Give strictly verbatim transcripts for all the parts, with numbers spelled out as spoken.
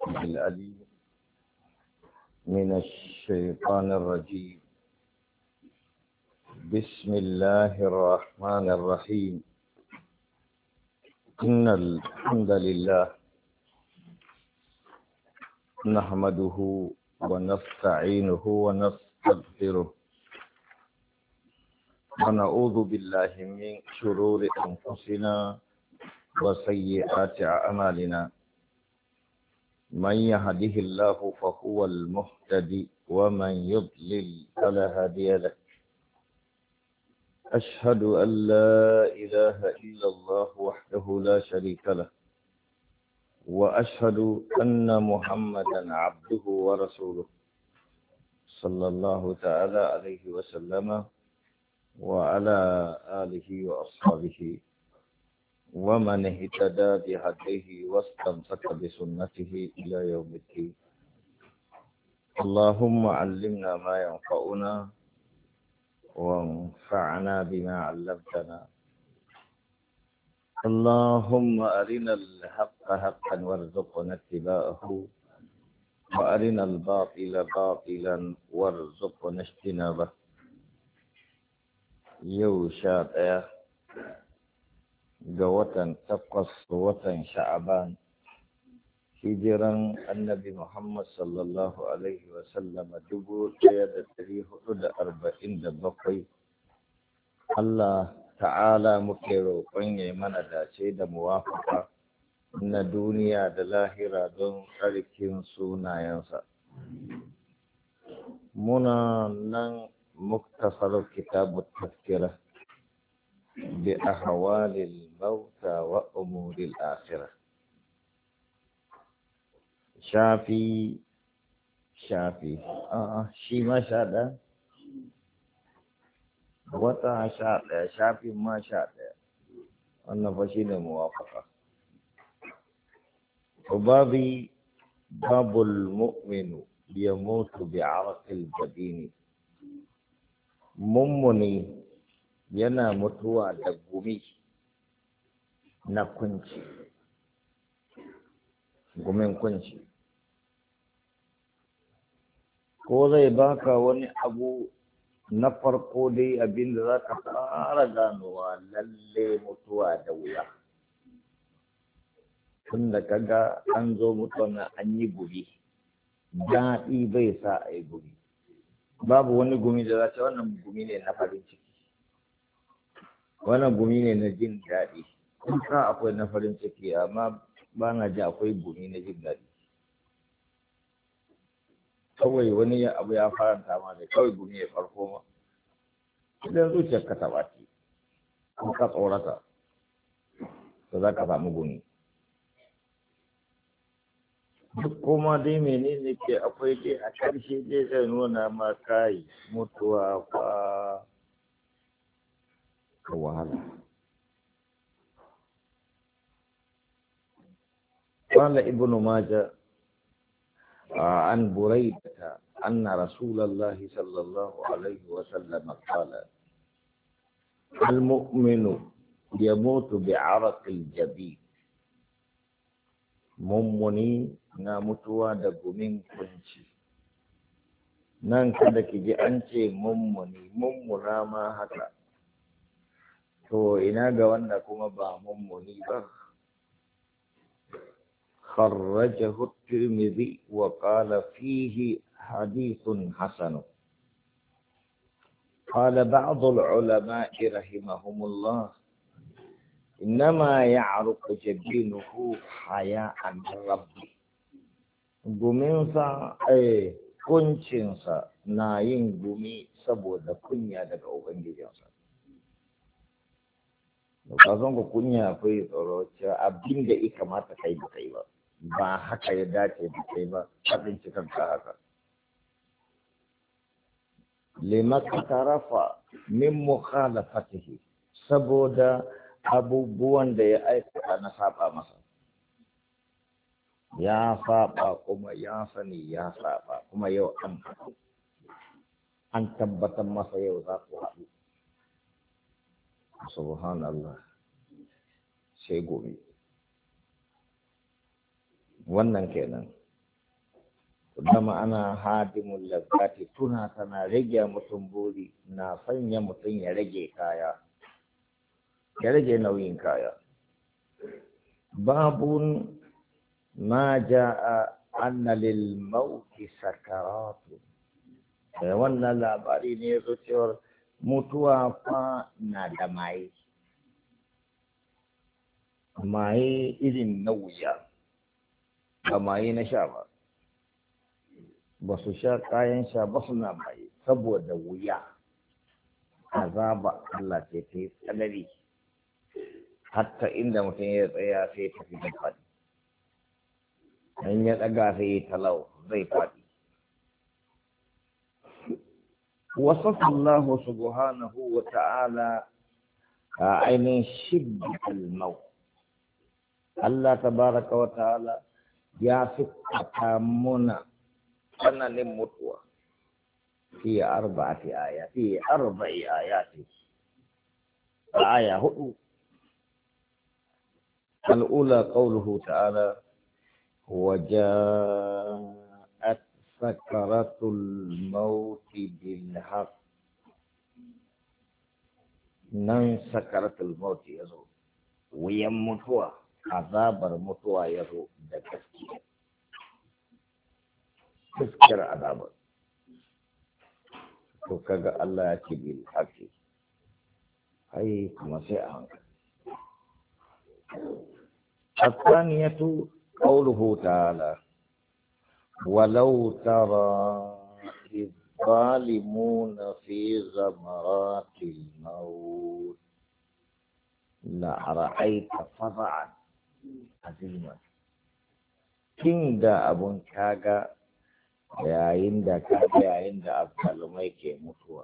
العليم من الشيطان الرجيم. بسم الله الرحمن الرحيم. إن الحمد لله نحمده ونستعينه ونستغفره ونعوذ بالله من شرور أنفسنا وسيئات أعمالنا. من يهده الله فهو المهتدي ومن يضلل فلا هادي له. أشهد أن لا إله إلا الله وحده لا شريك له، وأشهد أن محمدا عبده ورسوله صلى الله تعالى عليه وسلم وعلى آله وأصحابه ومن اهتدى بهديه واستمسك بسنته إلى يوم الدين. اللهم علمنا ما ينفعنا وانفعنا بما علمتنا. اللهم أرنا الحق حقا وارزقنا اتباعه وأرنا الباطل باطلا وارزقنا اجتنابه. يوشا ga watan takwas watan sha'aban hijiran annabi Muhammad sallallahu alaihi wasallam dubu ɗaya da ɗari hudu da arba'in da bakwai. Allah ta'ala muke roƙon ya mana dace da muwafaka na duniya da lahira don tsarkin sunayensa. Muna nan muktasar kitabut tazkira بأحوال الموتى وأمور الآخرة. شافي شافي آه شي ما شاء وتا شاء شافي ما شاء أنا فشيل موافقة. وبابي باب المؤمن يموت بعرق الجبين. ممني yana mutuwa da gumi na kunci, gumin kunci. Ko zai baka wani abu na farko dai abinda za ka fara ganowa lalle mutuwa da wuya. Tun da kaga an zo mutuwa na an yi gumi, daɗi bai sa a yi gumi. Babu wani gumi da za ta wannan gumi ne na farin ciki, wannan gumi ne na jin daɗi. Kun sa akwai na farin ciki amma ba na ji akwai gumi na jin daɗi. Kawai wani abu ya faranta ma da kawai gumi ya farko ma, idan zuciyar ka taɓa ce kun ka tsorata to za ka samu gumi. Duk kuma dai menene ke akwai dai a ƙarshe dai zai nuna ma kai mutuwa fa wahala. قال ابن ماجه عن بريدة أن رسول الله صلى الله عليه وسلم قال: المؤمن يموت بعرق الجبين. mummuni na mutuwa da gumin kunci. Nan kada ki ji an ce mummuni, mummuna ma haka. To ina ga wanda kuma ba mummuni ba. خرجه الترمذي وقال فيه حديث حسن. قال بعض العلماء رحمهم الله: إنما يعرق جبينه حياء من ربه. guminsa eh kuncinsa na yin gumi saboda kunya daga ubangijinsa. Ka san ku kunya akwai tsoro cewa abin da ya kamata kai ba kai ba, ba haka ya dace da kai ba, kaɗin cikin ka haka. Lima tarafa min mukhalafatihi, saboda abubuwan da ya aikata na saba masa. Ya saba kuma ya sani ya saba kuma yau an haɗu. An tabbatar masa yau za ku haɗu. Subhanallah, sai gobe. Wannan kenan. da ma'ana hadimul lazzati tuna tana rage mutum buri na sanya mutum ya rage kaya ya rage nauyin kaya babun ma ja'a anna lil mauti sakaratu wannan labari ne yazo cewar mutuwa fa na da mai mai irin na wuya ba mai na sha ba ba su sha kayan sha ba suna mai saboda wuya azaba Allah ce ta yi tsanani hatta inda mutum ya tsaya sai tafi da faɗi in ya ɗaga sai ya talau zai faɗi wasafa Allah subhanahu wa ta'ala a ainihin shiddatul maut Allah tabaraka wa ta'ala ya fi muna tsananin mutuwa fi arba'ati aya fi arba'i ayati aya hudu al-ula qawluhu ta'ala وجاءت سكرة الموت بالحق نن سكرة الموت يزو ويموتوا عذاب الموتوا يزو دكتي تذكر عذاب وكذا الله يأتي بالحق هاي كما سيئا الثانية قوله تعالى ولو ترى الظالمون في غمرات الموت لرأيت فظعا عظيما kin da abun kaga yayin da kaga yayin da azzalumai ke mutuwa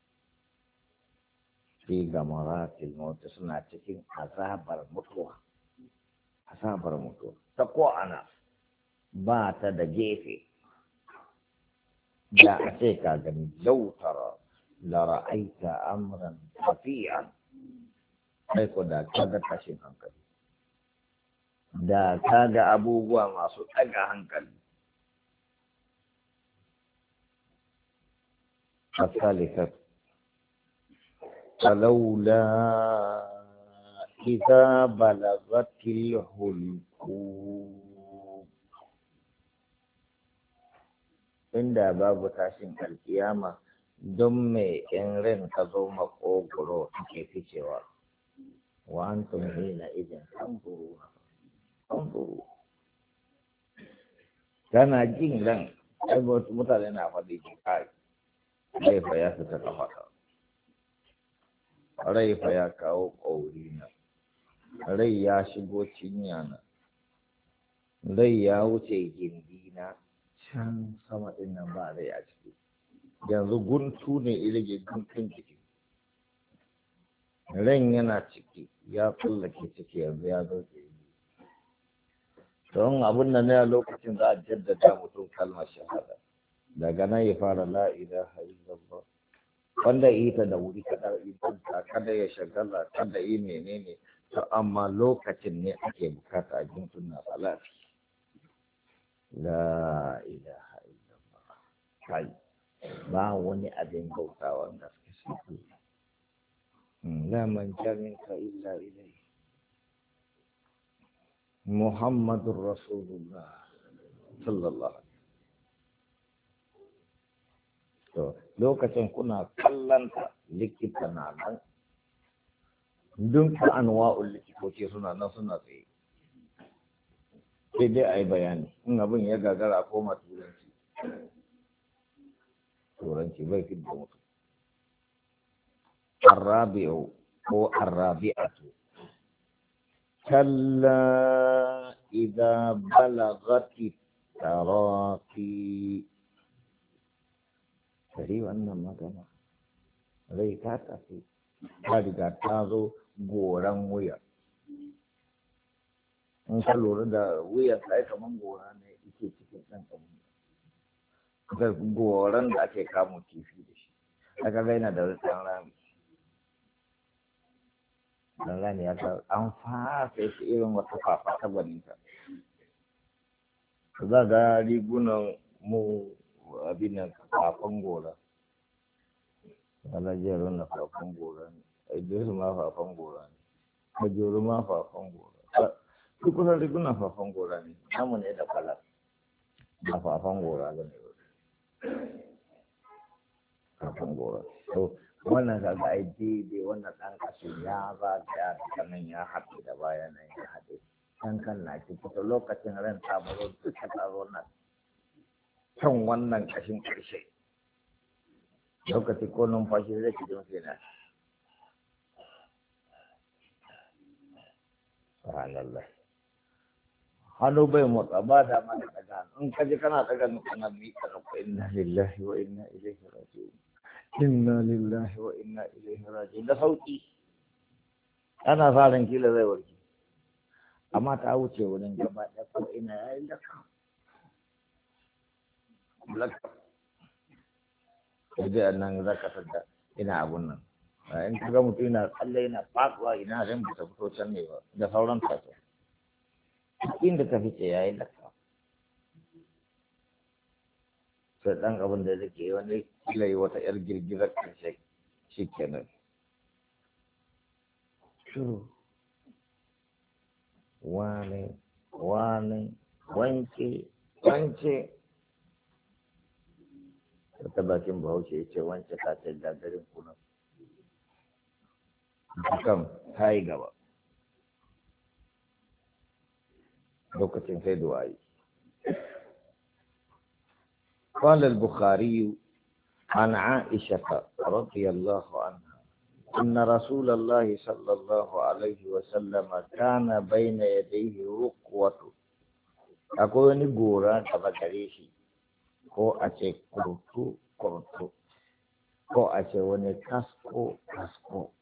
fi gamaratil maut suna cikin azabar mutuwa azabar mutuwa ta ko ana ba ta da gefe da a ce ka gani lautara la ra'aita amran safiyan sai ko da kaga tashin hankali da kaga abubuwa masu ɗaga hankali الثالثة فلولا إذا بلغت الحلقوم inda babu tashin alkiyama don me in ran ka zo makogoro take ficewa wa antum hina idan tanzuru tanzuru kana jin ran ai mutane na faɗi ki kai rai fa ya fita kafa rai fa ya kawo ƙauri na rai ya shigo cinya na rai ya wuce gindi na can sama ɗin nan ba rai a ciki yanzu guntu ne irage guntun ciki ran yana ciki ya tsallake ciki yanzu ya zo gindi don abin da na lokacin za a jaddada mutum kalmar shahada daga nan ya fara la ilaha illallah wanda ita da wuri kada ibanta kada ya shagala kada yi menene to amma lokacin ne ake bukata a jin sunna salati la ilaha illallah kai ba wani abin bautawa da suke shi la man jaminka illa ilai muhammadur rasulullah sallallahu alaihi to lokacin kuna kallanta likita na nan dukkan anwa'ul likitoci suna nan suna tsaye sai dai a yi bayani in abin ya gagara a koma turanci turanci bai fi da mutu arrabi'u ko arrabi'atu kalla idza balagati taraqi sai wannan magana rai ta tafi ta riga ta zo goran wuya in ka lura da wuyan sai kaman gora ne yake cikin ɗan ƙamun goran da ake kamun kifi da shi aka ga yana da rufin rami dan rami ya ta an fasa shi irin wata fafa ta gwaninta za ga rigunan mu abin nan fafan gora alajiyar na fafan gora ne idris ma fafan gora ne majoro ma fafan gora duk kusan riguna fafan gora ne namu ne da kwalar na fafan gora da ne fafan gora to wannan kaga ai daidai wannan ɗan kashi ya za ya daga nan ya haɗe da baya nan ya haɗe kan kan na ci fito lokacin ran tabaro duka tsaro nan kan wannan kashin ƙarshe lokaci ko numfashi zai ci jin kenan subhanallah hannu bai motsa ba da mana daga in ka ji kana daga kana miƙa ka inna lillahi wa inna ilaihi raji'un inna lillahi wa inna ilaihi raji'un da sauki ana sa ran kila zai warke amma ta wuce wurin gaba ɗaya ko ina yayin da ka laka sai nan za ka sadda ina abun nan in ka ga mutum yana tsalle yana faɗuwa ina zan ba ta fito can ne ba da sauran tafiya inda ta fice yayi laka sai ɗan abin da zake yi wani kila yi wata yar girgizar ƙarshe shi kenan shuru wane wane wanke wance ta bakin bahaushe ya ce wance ta ce gagarin kuna kan ta yi gaba lokacin sai du'a'i قال البخاري عن عائشة رضي الله عنها أن رسول الله صلى الله عليه وسلم كان بين يديه رقوة أقول نقول تبكريشي ko a ce kurtu kurtu ko a ce wani kasko kasko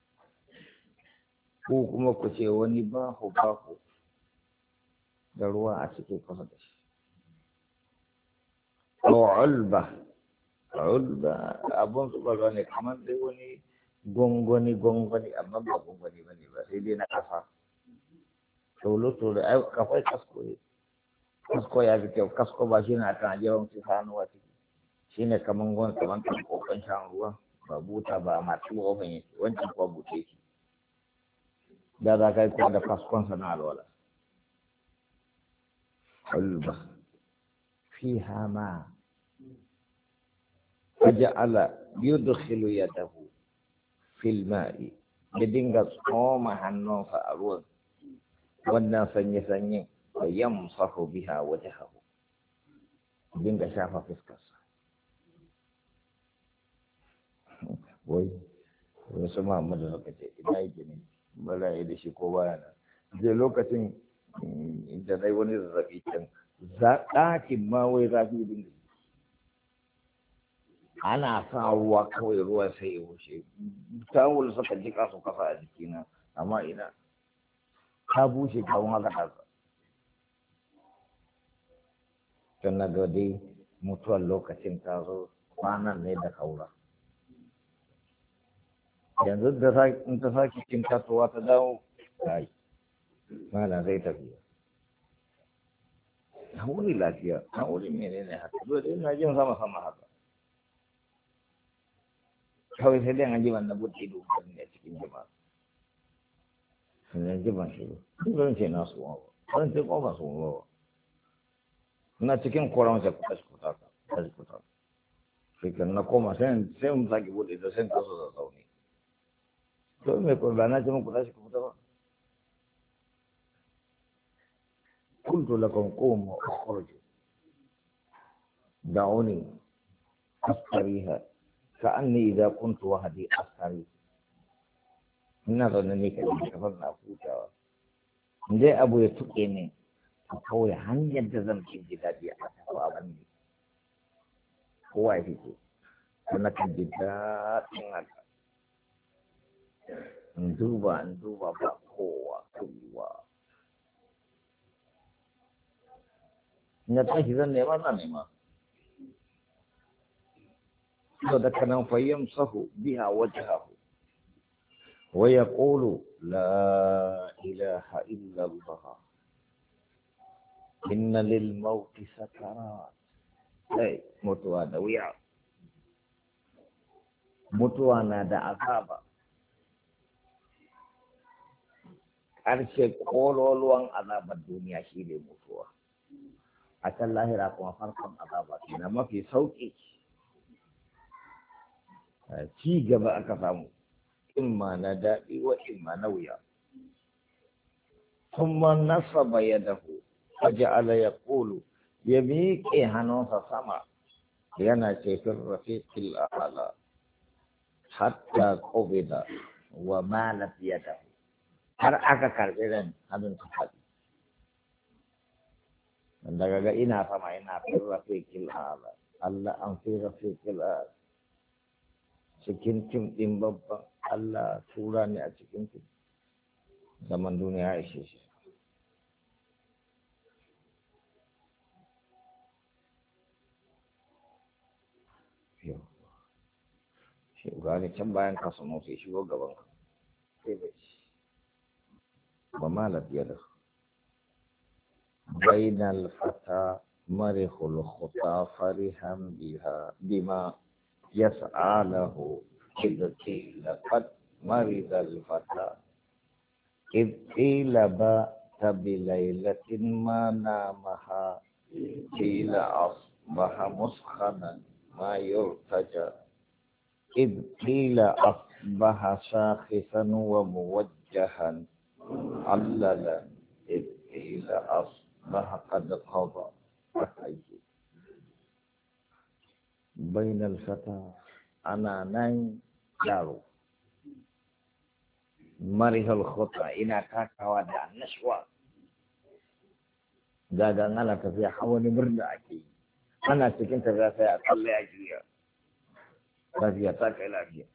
ko kuma ku ce wani bahu bahu da ruwa a cikin kusa da shi ko ulba ulba abun zubarwa ne kamar dai wani gongoni gongoni amma ba gongoni ba ne ba sai dai na kasa tolo tolo ai kafai kasko ne kasko ya fi kyau kasko ba shi na kan yawan su hannuwa ciki shi ne kamar gwan kamar kan kokon shan ruwa ba buta ba masu ofin yake wancan kuwa buce shi da za ka yi kuwa da kaskonsa na alwala ulba fi hama faja'ala yudkhilu yadahu fil ma'i ya dinga tsoma hannunsa a ruwan wannan sanye-sanye wa yamsahu biha wajhahu dinga shafa fuskarsa wai wasu Muhammadu suka ce ina yi gini bala yi da shi ko baya na je lokacin da na yi wani zazzabi can ɗakin ma wai zafi dinga ana sa ruwa kawai ruwa sai ya wuce tawul suka jika su kasa a jikina amma ina ta bushe kawun haka haka tun na dai mutuwar lokacin ta zo kwanan ne da kaura yanzu da in ta sake cin kasuwa ta dawo kai mana zai tafiya na wuri lafiya na wuri mene ne haka dole ina jin sama sama haka kawai sai dai an ji wannan buɗe ido ne cikin jama'a ne ji ban shi ba zan ce na su ba zan ce ko ba su ba na cikin koran sai ku tashi ku taka tashi ku taka sai kan na koma sai sai mun sake buɗe ido sai ka so da tsauni to me ko ba na ce mun ku tashi ku fita ba قلت لكم قوموا اخرجوا دعوني أستريها كأني إذا كنت وحدي أستري ina zaune ne kai kafar na hutawa dai abu ya tuke ne a kawai hanyar da zan ci ji daɗi a tafi a bandi kowa ya fice na kan ji daɗin haka in duba in duba ba kowa kowa na tashi zan nema na nema to da kanan fayyam sahu biha wajhahu wa yaqulu la ilaha illa allah inna lil mauti sakarat sai mutuwa da wuya, mutuwa na da azaba. Ƙarshe ƙololuwan azabar duniya shi ne mutuwa. A can lahira kuma farkon azaba na mafi sauƙi. Ci gaba aka samu, imma na daɗi wa imma na wuya. Kuma nasaba yadahu faja'ala yaqulu, ya miƙe hannunsa sama yana ce fil rafiqil a'la hatta qubida wa malat yadahu, har aka karɓi ran hannun ta faɗi. Daga ga ina sama ina fil rafiqil a'la, Allah an fi rafiqil a'la, cikin tim ɗin babban Allah tura ne a cikin tim. Zaman duniya ya ishe shi. Shi gani can bayan ka samu sai shigo gaban ka. Sai bai ci. Ba ma lafiya da su. Bainal fata marihul khuta farihan biha bima يسعى له إذ قيل قد مرض الفتى إذ قيل بات بليلة ما نامها قيل أصبح مسخنا ما يرتجى إذ قيل أصبح شاخصا وموجها عللا إذ قيل أصبح قد قضى بين الفتى أنا نايم يارو مريه الخطأ إنا كاكا ودع نشوى دادا أنا تفيا حواني مرنا أكي أنا سكنت تفيا فيا أطلع أجريا تفيا تاكا إلى أجريا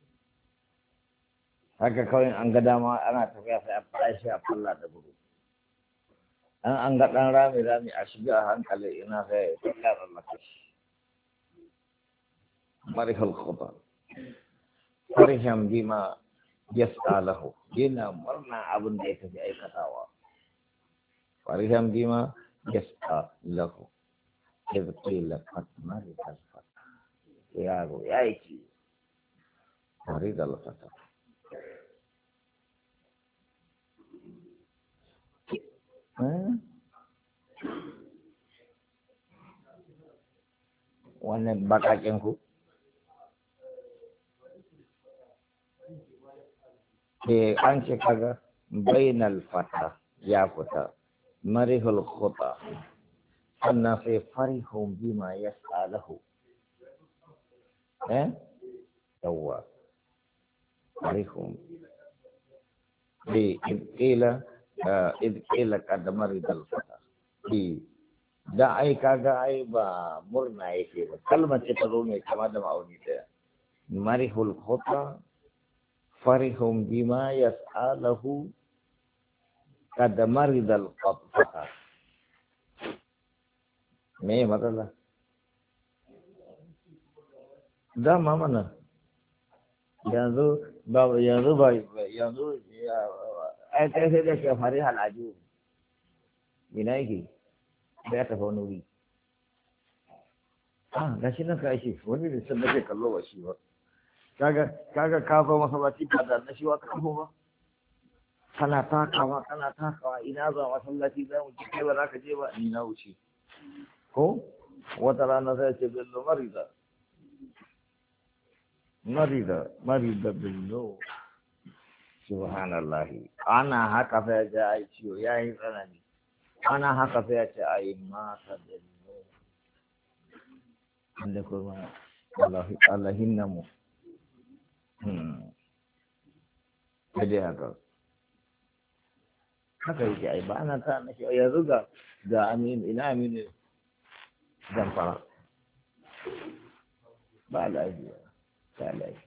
haka kawai an ga dama ana tafiya sai a fashi a falla da gudu an an ga dan rami rami a shiga a hankali ina sai ya tsaya maka مرح الخطأ فرحا بما يسعى له جينا مرنا أبن ديك في أي كتاوى فرحا بما يسعى له إذ قيل قد مرض الفتى يا أبو يا إيكي مرض الفتى wannan bakakin ku ke an ce kaga bainal fata ya fita marihul khuta sannan sai farihun bima yas'alahu eh yawa farihun bi idqila idqila kad maridal fata bi da ai kaga ai ba murna yake ba kalmar ce ta zo ne kama da ma'auni daya marihul khuta farihum bima yas'alahu kad maridal fata me matsala dama mana yanzu ba yanzu ba yanzu ai kai sai da ke fari halaju ina yake da ya tafi wani wuri ah gashi nan ka shi wani da sun da ke kallo ba shi ba kaga kaga ka zo masallaci ba da na shi wa ka ba kana takawa kana takawa ina zuwa masallaci za mu ci kai ba za ka je ba ni na wuce ko wata rana sai ce bello marida marida marida bello subhanallah ana haka fa ya ce ai ciwo yayi tsanani ana haka fa ya ce ai mata bello inda kuma Allah Allah hinnamu hmm dai haka haka yake ai ba ana ta na shi yanzu ga ga amin ina amin zamfara ba lafiya ba lafiya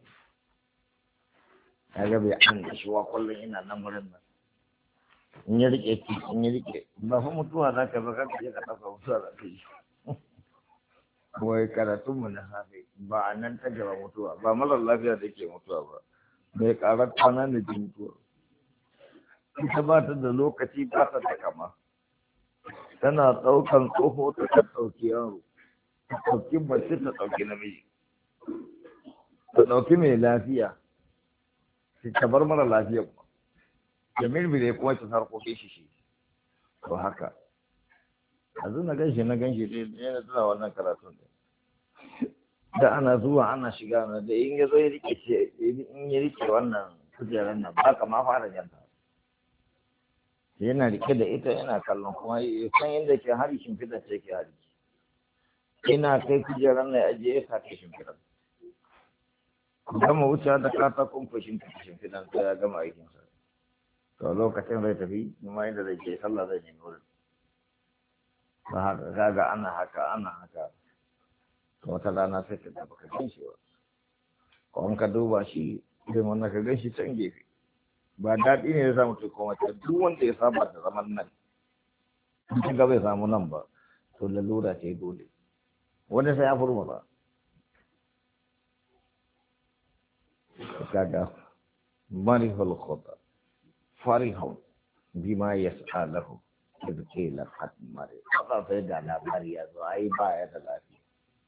ya ga bai an da shi wa kullum ina nan wurin nan in ya rike ki in ya rike ba fa mutuwa za ka baka je ka ɗauka mutuwa za ka yi wai karatun mu na safe ba a nan ta gaba mutuwa ba marar lafiya da ke mutuwa ba mai ƙarar kwana da ke mutuwa ita ba ta da lokaci ba ta da kama tana ɗaukan tsoho ta ta ɗauki yaro ɗauki mace ta ɗauki namiji ta ɗauki mai lafiya ta bar mara lafiya kuma da mirmire kuma ta sarkoke shi shi to haka yanzu na ganshi na ganshi dai ne na tuna wannan karatun da ana zuwa ana shiga na da in ya zo ya rike ce in ya rike wannan kujerar nan ba ka ma fara janta yana rike da ita yana kallon kuma san inda ke hari shimfiɗa ce ke hari ina kai kujerar nan ajiye ya sake shimfiɗa gama wuce da katakon fashin shimfiɗan sai ya gama aikinsa to lokacin zai tafi kuma inda zai ke sallah zai nemi wurin ba haka kaga ana haka ana haka wata rana sai ka taɓa ka gan shi ba ko ka duba shi zai wannan ka gan shi can gefe ba daɗi ne ya samu ta koma ta duk wanda ya saba da zaman nan in ga bai samu nan ba to lalura ce dole wani sai ya furma ba kaga marihul khuda farihun bima yas'alahu idh qila qad mari kaga sai da labari ya zo ai ba ya da lafiya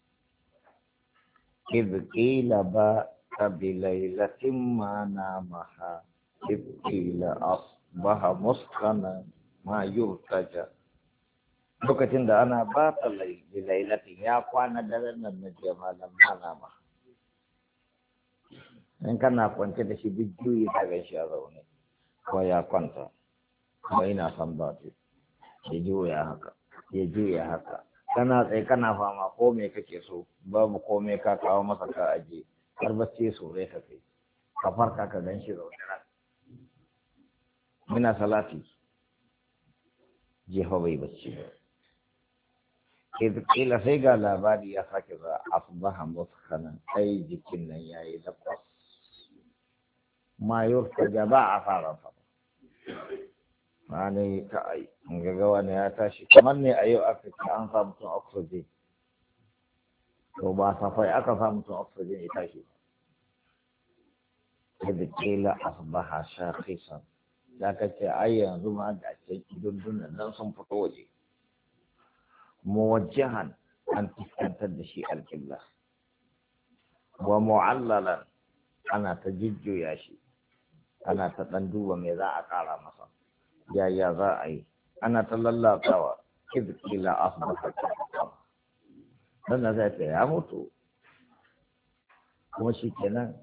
idh qila ba tabilailatin ma namaha idh qila asbaha muskana ma yurtaja lokacin da ana ba ta lailatin ya kwana daren nan na jama'a ma namaha in kana kwance da shi duk juyi ta gan shi a zaune ko ya kwanta kuma ina son ba ce ya juya haka ya juya haka kana tsaye kana fama ko me kake so babu komai ka kawo masa ka aje har bacci so zai ka kai ka farka ka gan shi zaune nan muna salati jefa bai bacci ba kila sai ga labari ya sake za asbaha muskanan ai jikin nan yayi lakwas ma yurtaja ba a fara fa mane ta ai ga wani ya tashi kamar ne a yau aka ce an samu tun oxygen to ba safai aka samu tun oxygen ya tashi da kila asbaha shakhisan da ka ce ai yanzu ma da ce dundunan nan sun fito waje muwajjahan an fuskantar da shi alƙibla wa mu'allalan ana ta jujjuya shi ana ta ɗan duba me za a ƙara masa yaya za a yi ana ta lallatawa kila asbaha dan zai ta ya mutu kuma shi kenan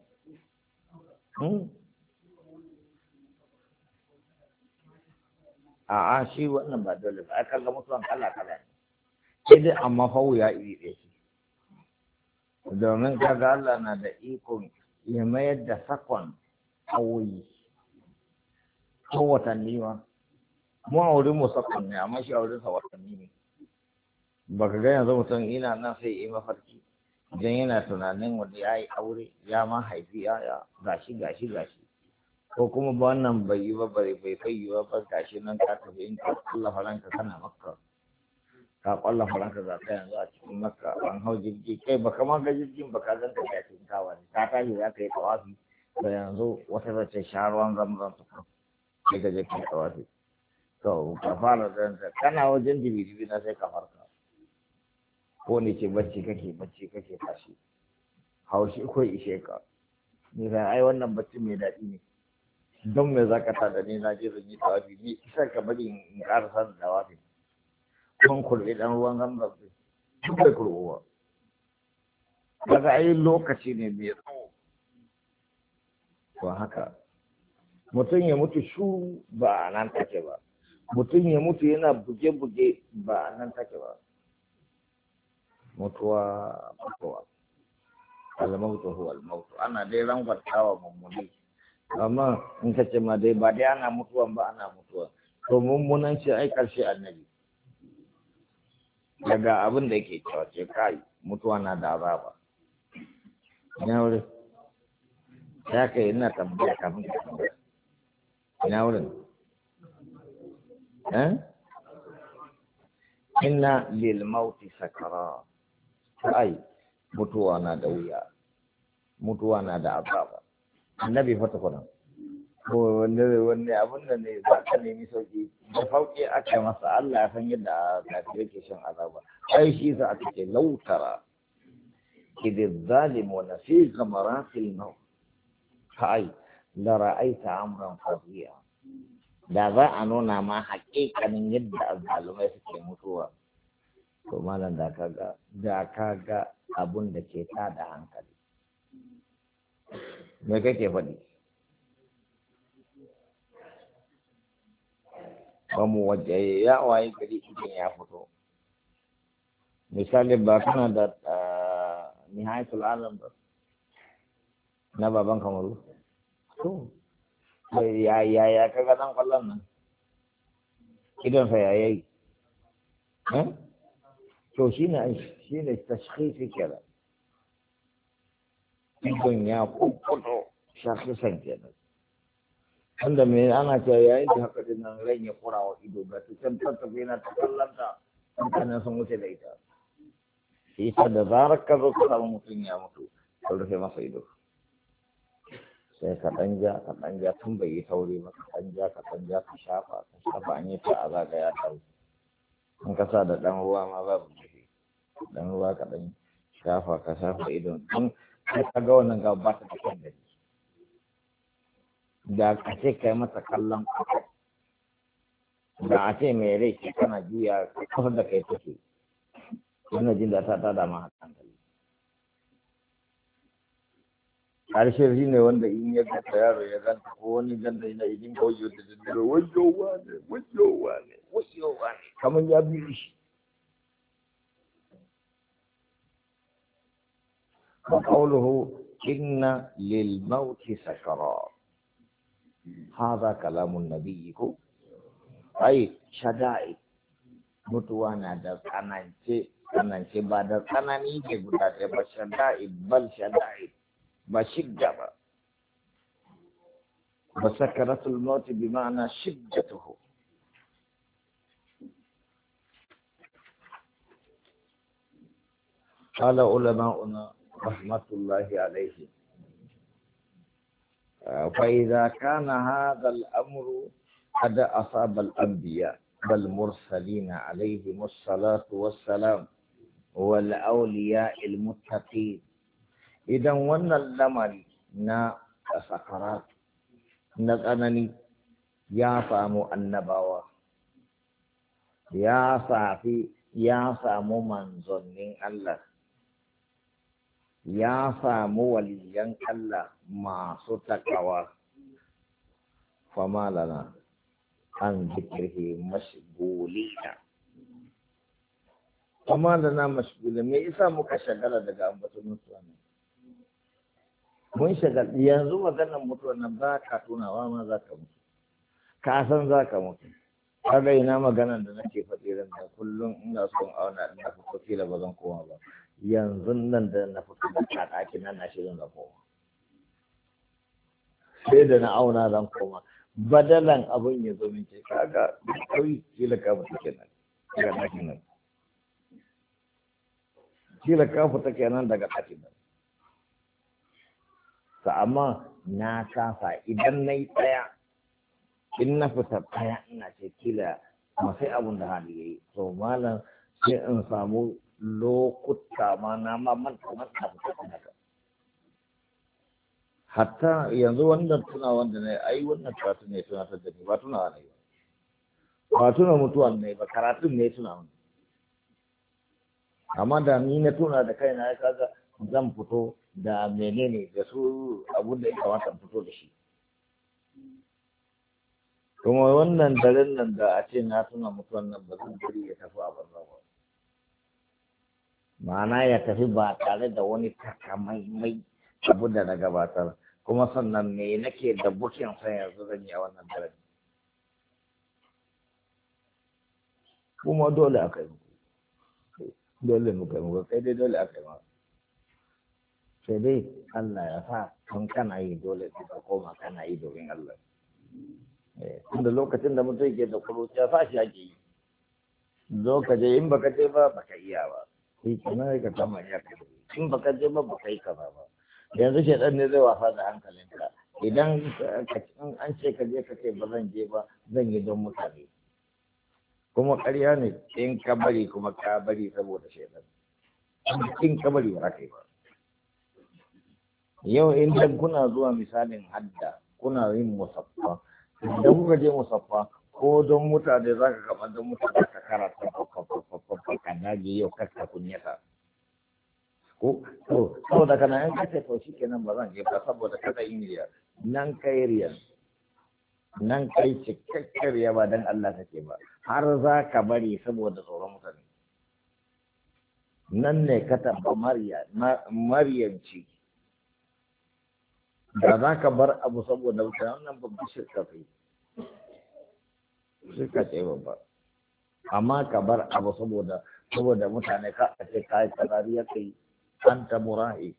a'a shi wannan ba dole ba aka ga mutuwan kala kala ne sai dai amma fa wuya iri ɗaya shi domin kaga Allah na da ikon ya mayar da sakon awoyi ko watanni ma mu a wurin mu sakon ne amma shi a wurin sa watanni ne baka ga yanzu mutum ina nan sai yi mafarki idan yana tunanin wanda ya yi aure ya ma haifi ya gashi gashi gashi ko kuma ba wannan bai yi ba bai bai kai yi ba gashi nan ka tafi in ka kulla faranka kana makka ka kwalla faranka za ka yanzu a cikin makka an hau jirgi kai baka ma ga jirgin baka zan ka ya cikin kawa ne ka tashi za ka yi tawafi da yanzu wata zace sha ruwan zamzam tukun sai ka je ka yi tawafi to ka fara da kana wajen dibi na sai ka farka ko ne ce bacci kake bacci kake tashi haushi ko ishe ka ni sai ai wannan bacci mai daɗi ne don me zaka ta da ni na je zan yi tawafi ni isa ka bari in ƙara san tawafi kun kurɓi ɗan ruwan zamzam ne duk bai kurɓuwa daga ai lokaci ne mai tsawo to haka mutum ya mutu shu ba a nan take ba mutum ya mutu yana buge-buge ba a nan take ba mutuwa mutuwa al-mautu huwa al-mautu ana dai rangwatawa mummuni amma in ka ce ma dai ba dai ana mutuwan ba ana mutuwa to mummunan ce ai karshe annabi daga abin da yake cewa ce kai mutuwa na da azaba ina wurin ya kai ina tambaya kafin ka tambaya ina wurin eh inna lil mauti sakara ai mutuwa na da wuya mutuwa na da azaba annabi fata kuna ko wanne wanne abun da ne za ka nemi sauki da sauki aka masa Allah ya san yadda kafin yake shan azaba ai shi sa aka ce lautara idh zalimuna fi ghamaratil maut kai la ra'aita amran fadhiya da za a nuna ma haƙiƙanin yadda azzalumai suke mutuwa to malam da kaga da kaga abun da ke tada hankali me kake faɗi ba mu waje ya waye gari idan ya fito misali ba kana da nihayatul alam ba na baban kamaru to ya ya ya kaga dan kwallon nan idan fa ya yayi eh to shine shine tashkhisi kenan idan ya kokkoto shakisan kenan wanda me ana cewa yayin da haka din nan ran ya kura wa ido ba ta can tattafe na ta kallanta mutanen sun wuce da ita shi ta da zarar ka zo ka samu mutum ya mutu ka rufe masa ido sai ka ɗan ja ka ɗan ja tun bai yi tauri ba ka ɗan ja ka ɗan ja ka shafa ka shafa an yi ta a zagaya ta in ka sa da ɗan ruwa ma babu jifi ɗan ruwa ka ɗan shafa ka shafa idon in ka ga wannan ga ba ta da kyan gani da a ce kai masa kallon kwakwai da a ce mai rai ke kana juya kusa da kai take wannan jin da ta tada ma hankali harshe shi ne wanda in ya ganta yaro ya ganta ko wani ganta yana idin wajo da daddare wajowa ne wajowa ne wajowa ne kamar ya biyu shi wa qawluhu inna lil mauti sakarat hadha kalamun nabiyyi ko ai shada'i mutuwa na da tsanance tsanance ba da tsanani ke guda ɗaya ba shada'i bal shada'i ba shidda ba ba sakaratul mauti bi ma'ana shiddatuhu qala ulama'una rahmatullahi alayhi fa idza kana hadha al-amru qad asaba al-anbiya bal mursalina alayhim as-salatu was-salam wal awliya al-muttaqin idan wannan lamari na sakarat na tsanani ya samu annabawa ya safi ya samu manzannin Allah ya samu waliyan Allah masu takawa fama lana an zikirhi mashgulina fama lana mashgulina me yasa muka shagala daga ambaton mutuwa ne mun shagal yanzu maganar mutuwa nan ba ka tunawa ma za ka mutu ka san za ka mutu kaga ina maganar da nake faɗi ran da kullum ina son auna ina fito kila ba zan koma ba yanzu nan da na fito da ɗakin nan na shirin da koma sai da na auna zan koma badalan abin ya zo min ce kaga kai kila ka mutu kenan daga ɗakin nan kila ka fita kenan daga ɗakin nan sa amma na kafa idan na yi tsaya in na fita tsaya ina ce kila kuma sai abin da hali ya yi to malam sai in samu lokuta ma na ma manta manta fita haka hatta yanzu wannan tuna wanda ne ai wannan karatu ne tuna ta da ba tuna ne ba tuna mutuwan ne ba karatun ne tuna wani amma da ni na tuna da kaina ya kaga zan fito da menene da su abun da ya kamata fito da shi kuma wannan daren nan da a ce na tuna mutuwan nan ba zan bari ya tafi a banza ba ma'ana ya tafi ba tare da wani takamaimai abu da na gabatar kuma sannan me nake da bukin sa yanzu zan yi a wannan daren kuma dole aka yi dole mu kai mu kai dai dole aka yi ma sai dai Allah ya sa kan kana yi dole ka koma kana yi domin Allah tunda lokacin da mutum ke da kuruciya sa shi ake yi zo ka je in baka je ba baka iya ba sai kana ka kama ya ka in baka je ba baka yi kaza ba yanzu shedan ne zai wasa da hankalinka idan an ce ka je ka ce ba zan je ba zan yi don mutane kuma ƙarya ne in ka bari kuma ka bari saboda shaitan in ka bari ba ka yi ba yau in dan kuna zuwa misalin hadda kuna yin musaffa idan kuka je musaffa ko don mutane za ka kama don mutane ka karata ka dage yau kasta kunyata ko to saboda kana yan kace to shi kenan ba zan je ba saboda kada yin riya nan kai riya nan kai cikakken riya ba dan Allah kake ba har za ka bari saboda tsoron mutane nan ne ka tabba mariya mariyanci da za ka bar abu saboda mutane wannan babban shirka kai shirka ce babba amma ka bar abu saboda saboda mutane ka a ce kai kazariya kai an ta murahi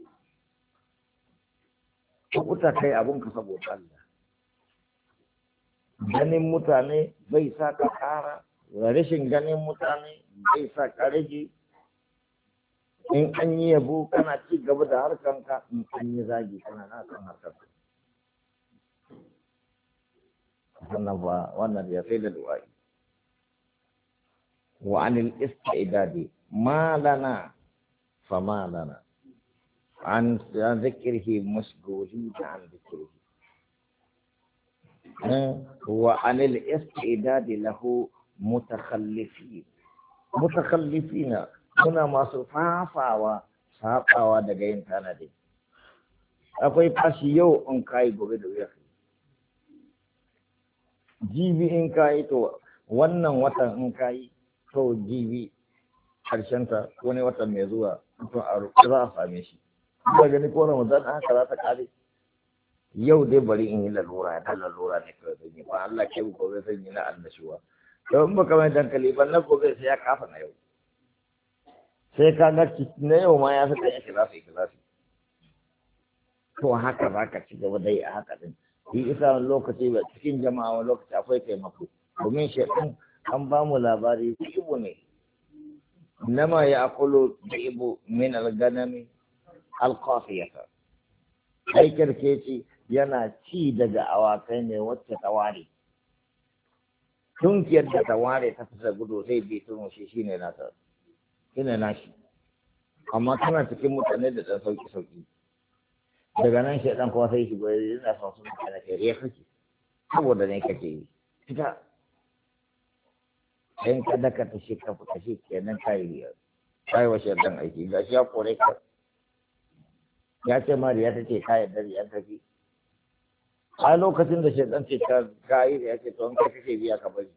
kuta kai abun ka saboda Allah ganin mutane bai sa ka kara rashin ganin mutane bai sa ka rage in an yi yabo kana ci gaba da harkanka in an yi zagi kana na kan harkanka wannan ba wannan ya sai da du'a'i wa anil istidadi ma lana fa ma lana an zikrihi musguli an zikrihi wa anil istidadi lahu mutakhallifin mutakhallifina muna masu fafawa sabawa daga yin tanadi akwai fashi yau in kai gobe da wuya jibi in kai to wannan watan in kai to jibi ta wani watan mai zuwa to a rufe za a same shi ba gani ko ramadan haka za ta kare yau dai bari in yi lalura ta lalura ne kawai zan yi ba Allah ke gobe zan yi na annashuwa to in baka mai dankali ban na gobe sai ya kafa na yau sai ka ga na yau ma ya saka ya kilafi kilafi to haka za ka ci gaba dai a haka din yi isa wani lokaci ba cikin jama'a wani lokaci akwai taimako domin shekun an ba mu labari ibu ne nama ya akulu da ibu min alganami alkafiyata aikar keci yana ci daga awakai ne wacce ta ware tunkiyar da ta ware ta fita gudu sai bai tuno shi shine nasa ina nashi amma tana cikin mutane da ɗan sauki sauki daga nan shi ɗan kuma sai shi gwai yana son su mutane ke riya kake saboda ne kake yi fita in ka daka ta shi ka fita shi kenan ka yi riya ka yi wa shaidan aiki ga shi ya kore ka ya ce ma riya ta ce ka yarda riya kake a lokacin da shaidan ce ka yi riya ce to in ka kake biya ka bari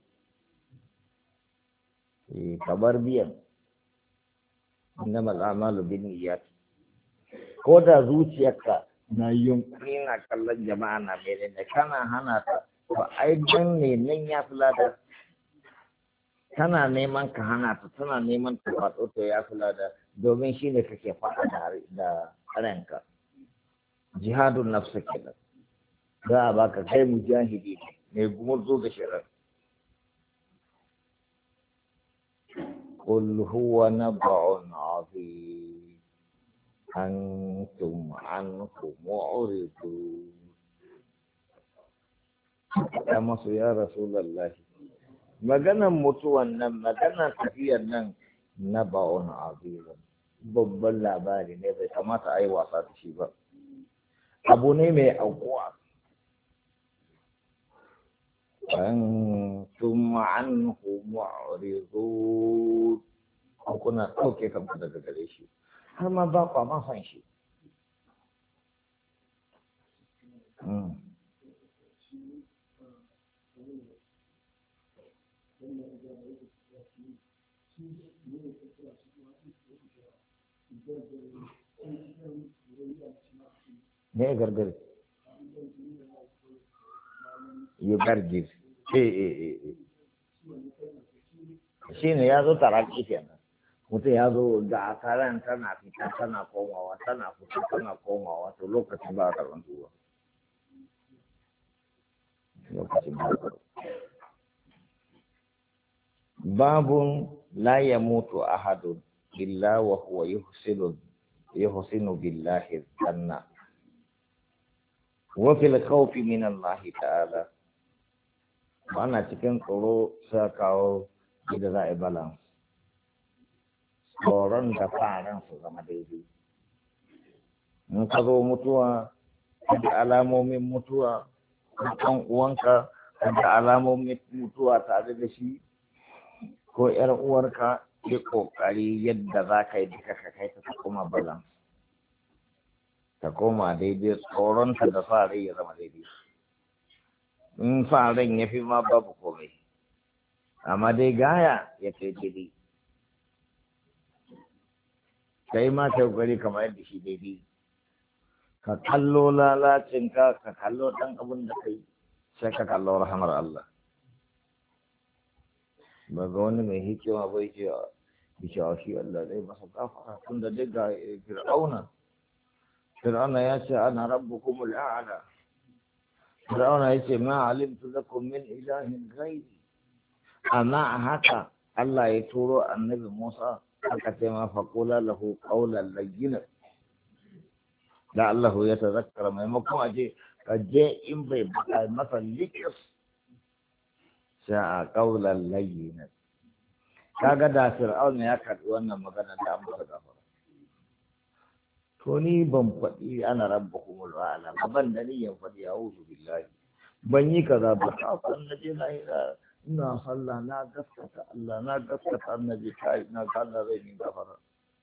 ka bar biyan innama al'amalu binniyat ko da zuciyarka na yunkuri na kallon jama'a na mere da kana hana ta ba ai dan ne nan ya fulada kana neman ka hana ta tana neman ta faɗo to ya fulada domin shi ne kake faɗa da ranka jihadun nafsa kenan za a baka kai mujahidi ne gumurzo da shirar قل هو نبع عظيم أنتم عنه معرضون يا مصر يا رسول الله maganan mutuwan nan maganan tafiyar nan naba'un azim babban labari ne bai kamata a yi wasa da shi ba abu ne mai aukuwa أنتم عنه معرضون أو كنا أوكي كم كذا كذا شيء هل ما بقى ما فين شيء ne gargar yugargir eh eh eh shi ne ya zo taraki kenan mutum ya zo ga akaran tana fita tana komawa tana fita tana komawa to lokacin ba a karɓar tuwa lokacin ba a karɓar babun la ya mutu ahadun illa wa huwa yuhsinu yuhsinu billahi dhanna wa fil khawfi min Allah ta'ala ana cikin tsoro sai kawo da za a yi balance tsoron da faran su zama daidai in ka zo mutuwa da alamomin mutuwa kan uwanka da alamomin mutuwa tare da shi ko yar uwarka yi kokari yadda za ka yi duka ka kai ta koma balance ta koma daidai tsoronta da farai ya zama daidai in faran ya fi ma babu komai amma dai gaya ya kai daidai kai ma ta kokari kamar yadda shi daidai ka kallo lalacinka ka kallo ɗan abin da kai sai ka kallo rahamar Allah ba ga wani mai hikima bai ce bishawa shi Allah zai masa gafara tun da duk ga fir'auna fir'auna ya ce ana rabbukumul a'la fir'auna ya ce ma alimtu lakum min ilahin ghairi amma haka Allah ya turo annabi Musa aka ce ma faqula lahu qawlan layyinan da Allah ya tazakkara maimakon a ce ka je in bai baka masa likis sai a kaular layyina kaga da fir'auna ya karɓi wannan magana da an masa gafara to ni ban faɗi ana rabbukumul a'la ban da niyyar faɗi a'udhu billahi ban yi kaza ba kafin na je na ina sallah na gaskata Allah na gaskata annabi kai na ga Allah zai min gafara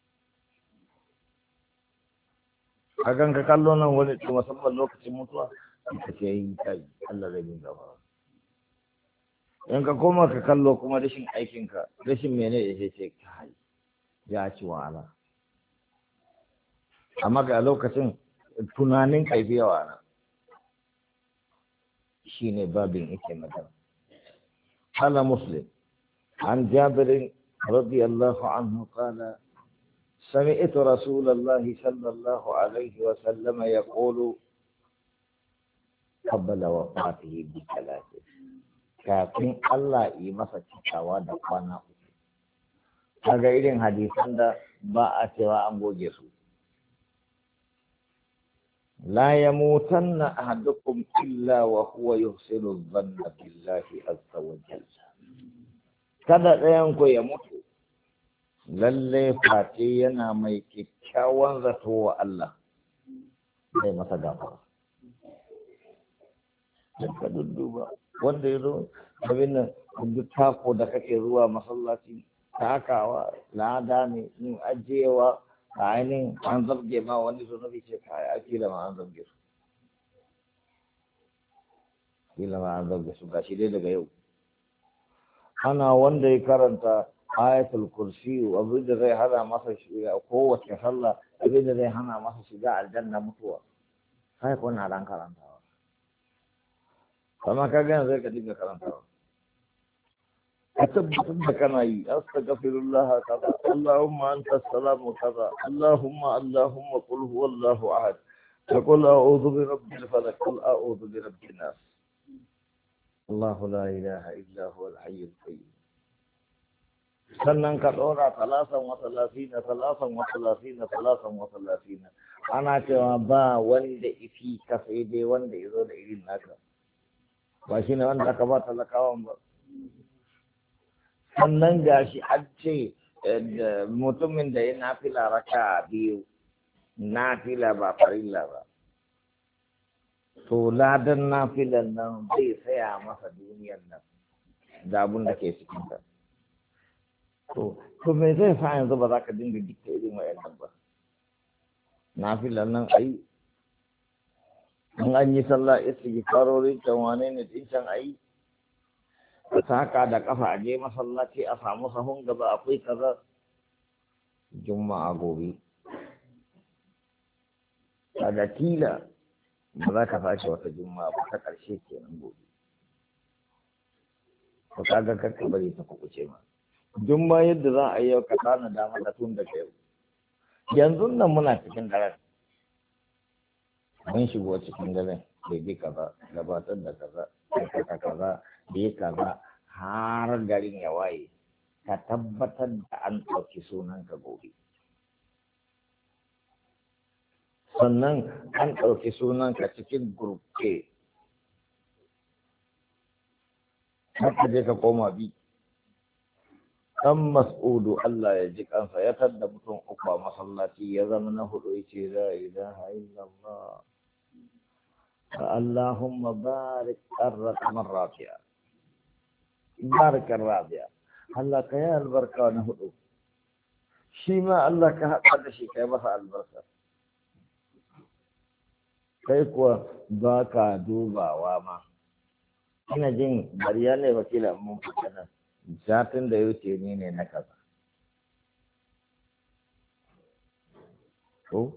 hakan ka kallo nan wani to musamman lokacin mutuwa ka ce yi kai Allah zai min gafara in ka koma ka kallo kuma rashin aikinka rashin mene ya ce ce kai ya ci wahala amma ga lokacin tunanin kaifi yawa na shine babin yake magana قال مسلم عن جابر رضي الله عنه قال سمعت رسول الله صلى الله عليه وسلم يقول قبل وفاته بثلاث kafin Allah yi masa cikawa da kwana uku kaga irin hadisan da ba a cewa an goge su la yamutanna ahadukum illa wa huwa yuhsinu dhanna billahi azza wa jalla kada ɗayan ku ya mutu lalle face yana mai kyakkyawan zato wa Allah zai masa gafara ka dudduba wanda ya zo abin nan duk tako da kake zuwa masallaci takawa lada ne in ajiyewa a ainihin an zabge ma wani zunubi ce kaya kila ma an zabge su kila ma an zabge su gashi dai daga yau ana wanda ya karanta ayatul kursi abin da zai hana masa shiga kowace sallah abin da zai hana masa shiga aljanna mutuwa kai ko na ran karantawa kama ka gane zai ka dinga karantawa ka tabbatar da kana yi astaghfirullah kaza allahumma anta salamu kaza allahumma allahumma qul huwallahu ahad wa qul a'udhu bi rabbil falaq qul a'udhu bi rabbin nas allah la ilaha illa huwa al-hayyul qayyum sannan ka dora talasan wa talasina talasan wa talasina talasan wa talasina ana cewa ba wanda ifi ka sai dai wanda yazo da irin naka ba shi ne wanda aka ba talakawan ba sannan ga shi an ce mutumin da ya nafila raka biyu nafila ba farilla ba to ladan nafilan nan zai saya masa duniyan nan da abun da ke cikin ta to to me zai sa yanzu ba za ka dinga dikta irin wa'annan ba nafilan nan ayi in an yi sallah istighfarori can wane ne din can ayi ta haka da kafa a je masallaci a samu sahun gaba akwai kaza juma'a gobe kaga kila ba za ka sake wata juma'a ba ta karshe kenan gobe to kaga kakka bari ta kukuce ma juma'a yadda za a yi yau ka tana dama da tun da yau yanzu nan muna cikin daren mun shigo cikin daren bai bi kaza gabatar da kaza aikata kaza bai kaza har garin ya waye ka tabbatar da an ɗauki sunan ka gobe sannan an ɗauki sunanka cikin gurke haka je ka koma bi dan mas'udu Allah ya ji kansa ya tadda mutum uku a masallaci ya zama na hudu yace la ilaha illallah Allahumma barik ar-raqam ar-rafi'a barik ar-rafi'a Allah ka ya albarka na hudu shi ma Allah ka haɗa da shi kai masa albarka kai kuwa ba ka dubawa ma ina jin bariya ne wakila mun fita nan zatin da yake ni ne na kaza ko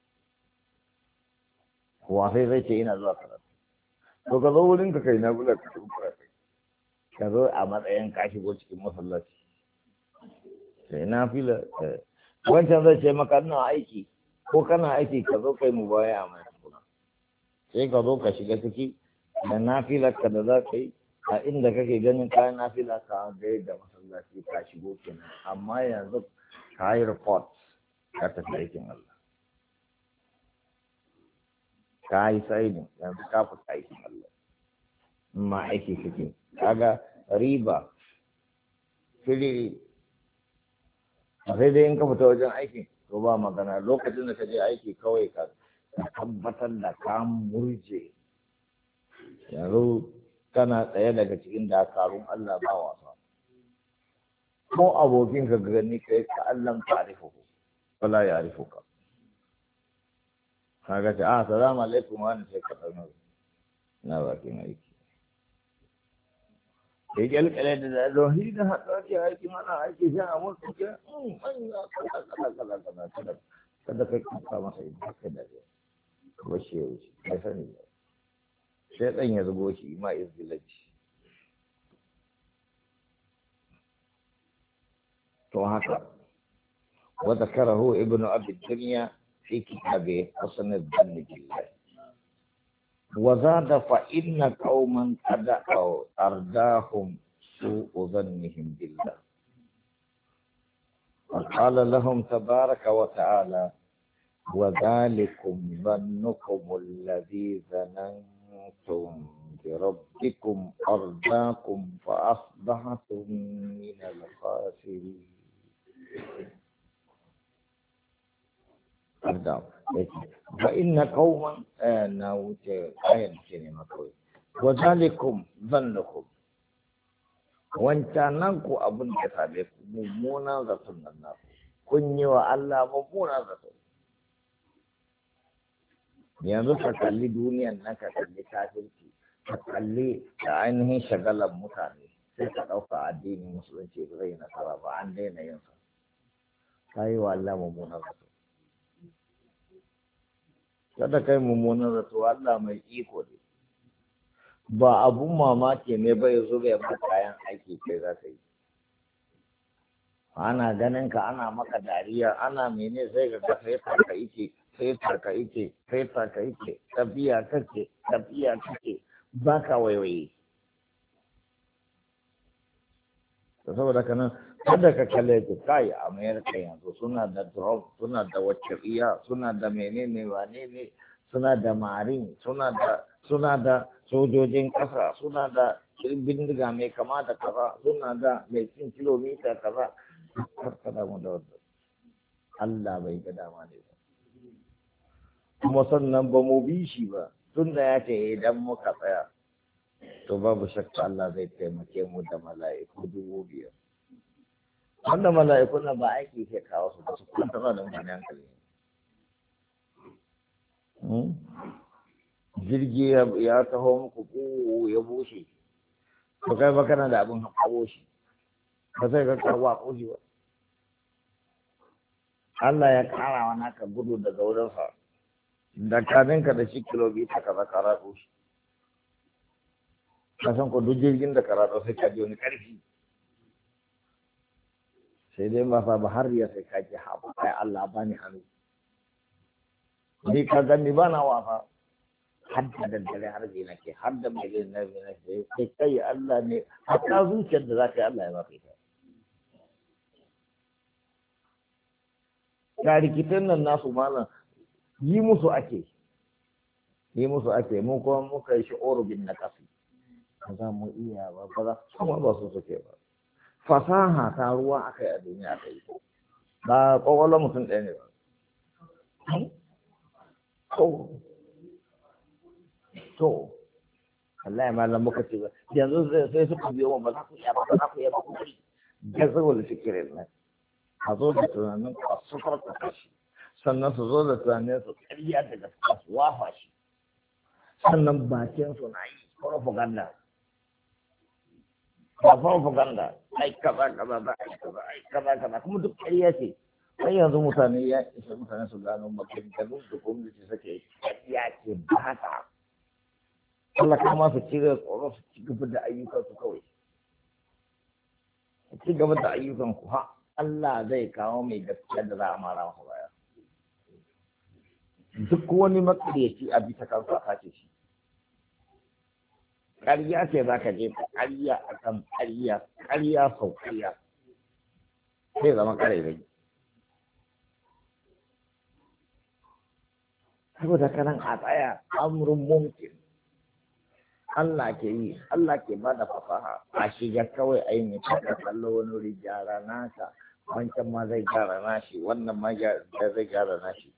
kuwa sai zai ce ina zuwa karatu to ka zo wurin ka kai na bula ka tuka ka zo a matsayin ka shigo cikin masallaci sai na fila wancan zai ce maka ina aiki ko kana aiki ka zo kai mu baya mai tukuna sai ka zo ka shiga ciki da nafilar ka da za ka yi a inda kake ganin kayan nafila ka gai da masallaci ka shigo kenan amma yanzu ka yi report ka tafi aikin Allah ka yi sainin yanzu ka fita aikin Allah ma aiki kake kaga riba fili sai dai in ka fita wajen aiki to ba magana lokacin da ka je aiki kawai ka tabbatar da ka murje yanzu kana tsaye daga cikin dakarun Allah ba wasa ko abokin ka gani kai ka Allah ta'rifu wala ya'rifuka kaga ta ah assalamu alaikum wa sai ka tsano na bakin aiki kai kalkale da zohi da hada ke aiki mana aiki sai a mutu ke an ya kala kala kala kala kada kada kai ka masa idan ka da bashi yau sai sani sai ɗan ya zubo shi ma izgilaci to haka wa zakarahu ibnu abi dunya fi kitabi hasan al-dhann billah wa zada fa inna qauman qada'u ardahum su'u dhannihim billah وقال لهم تبارك وتعالى وذلكم ظنكم الذي ظننتم بربكم أرداكم فأصبحتم من الخاسرين فإن قوما نوت آية كلمة وذلكم ظنكم wancananku abin da same ku mummunan zaton nan naku kun yi wa Allah mummunan zaton yanzu ka kalli duniyan nan ka kalli kafirci ka kalli da ainihin shagalan mutane sai ka ɗauka addinin musulunci ba zai nasara ba an daina yin sa ka yi wa Allah mummunan zato kada kai mummunan zato Allah mai iko ne ba abun mamaki ne ba ya zo ya ba kayan aiki kai za ka yi ana ganin ka ana maka dariya ana mene sai ka ga sai ka ice sai ka ice sai ka ice tafiya kake tafiya kake ba ka waiwaye saboda kana kada ka kalle ki kai America yanzu suna da drone suna da wacce iya suna da menene wane ne suna da marin suna da suna da sojojin ƙasa suna da bindiga mai kama da kaza suna da mai cin kilomita kaza karka damu da wanda Allah bai ga dama ne ba kuma sannan ba mu bi shi ba tun da ya ce idan muka tsaya to babu shakka Allah zai taimake mu da mala'iku dubu biyar wanda mala'ikun nan ba aiki ke kawo su ba su kwanta da mutane hankali jirgi ya taho muku ko ya bushe to kai ba kana da abin haƙo shi ba sai ka kawo a ƙoshi ba Allah ya ƙara wa naka gudu daga wurinsa da kaninka da shi kilomita kaza ka ratso shi ka san ko duk jirgin da ka ratso sai ka ji wani ƙarfi sai dai ba fa ba har ya sai ka ji haɓu kai Allah ba ni hannu ni ka gani ba na wasa har da daddare har zai nake har da mai zai na zai nake sai kai Allah ne hatta zuciyar da za ka yi Allah ya baka ita ga rikitan nan nasu malam yi musu ake yi musu ake mu kuma muka yi shi'uru bin na kafi ba za mu iya ba ba za kuma ba su suke ba fasaha ta ruwa aka yi a duniya aka yi ba ƙwaƙwalwar mutum ɗaya ne ba to to Allah ya malam muka ce ba yanzu sai suka biyo ba za ku iya ba za ku iya ba ku bari gazawar fikirin nan a zo da tunanin a sufar kashi sannan su zo da tunanin su ƙarya da gaskiya su wafa shi sannan bakin su na yi propaganda ba propaganda ai kaza kaza ba ai kaza ai kaza kaza kuma duk ƙarya ce sai yanzu mutane ya isa mutane su gano maganganun da gwamnati suke ƙarya ce ba ta Allah kama su cire tsoro su ci gaba da ayyukan su kawai su ci gaba da ayyukan ku ha Allah zai kawo mai gaskiya da za a mara masa baya duk wani makaryaci a bisa kansa a sace shi ƙarya ce za ka je ƙarya a kan ƙarya ƙarya sau ƙarya sai zama ƙarai saboda kanan a tsaya amurin mumkin Allah ke yi Allah ke ba da fasaha a shiga kawai aini kada kallo wani wuri gyara nasa wancan ma zai gyara nashi wannan ma zai gyara nashi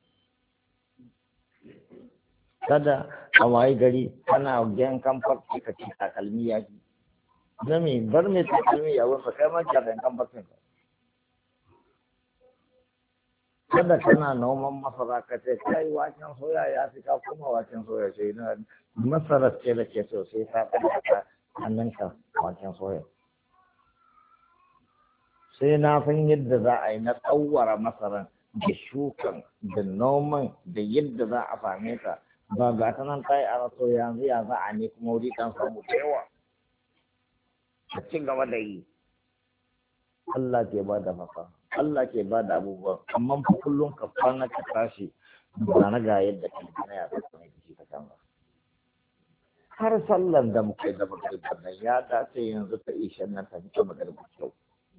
kada a wayi gari kana gen kamfar ka ci takalmi ya ji zami bar mai takalmi ya wasa kai ma gyara kamfar ka kada kana noman masara ka ce kai waken soya ya fi ka kuma waken soya ce na masarar ce da ke so sai ta ɗaga hannunka waken soya sai na san yadda za a yi na tsawara masaran da shukan da noman da yadda za a same ta ba ga ta nan ta yi a raso yanzu ya za a ne kuma wuri kan samu da yawa a ci gaba da yi Allah ke ba da fasaha Allah ke ba da abubuwa amma fa kullum ka kwana ka tashi ba na ga yadda ke gina ya zaka mai kici ka kama har sallan da muka yi da magariba nan ya dace yanzu ta ishan nan ta fi ta magariba kyau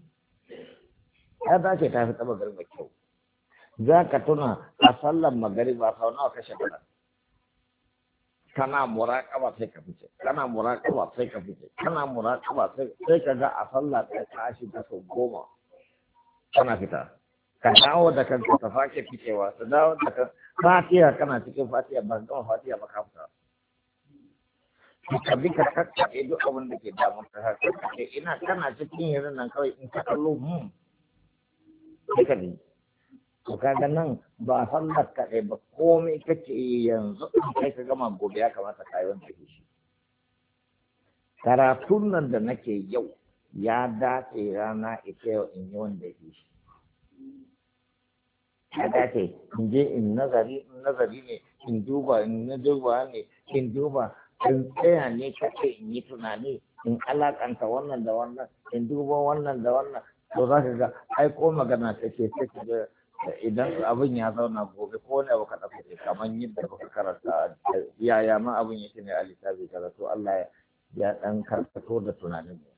ya dace ta fi ta magariba kyau za ka tuna a sallan magariba sau nawa kashe kana kana muraƙaba sai ka fice kana muraƙaba sai ka fice kana muraƙaba sai ka ga a sallah ta tashi ta sau goma kana fita ka dawo da kanka ta sake fitewa ta dawo da kan fatiha kana cikin fatiha ba gama fatiha ba ka fita ka bi ka kakkaɓe duk abin da ke damun ka haka kake ina kana cikin yanzu nan kawai in ka kallo hmm sai ka bi to kaga nan ba sallar kaɗai ba komai kake yanzu in kai ka gama gobe ya kamata ka yi wanda ke shi karatun nan da nake yau ya dace rana ita yau in yi wanda ke shi ya dace in je in nazari in nazari ne in duba in na duba ne in duba in tsaya ne kake in yi tunani in alakanta wannan da wannan in duba wannan da wannan to za ka ga ai ko magana take take da idan abin ya zauna gobe ko ne baka ɗauka ce kamar yadda baka karanta yaya ma abin yake ne a littafi kaza to Allah ya ɗan karkato da tunanin mu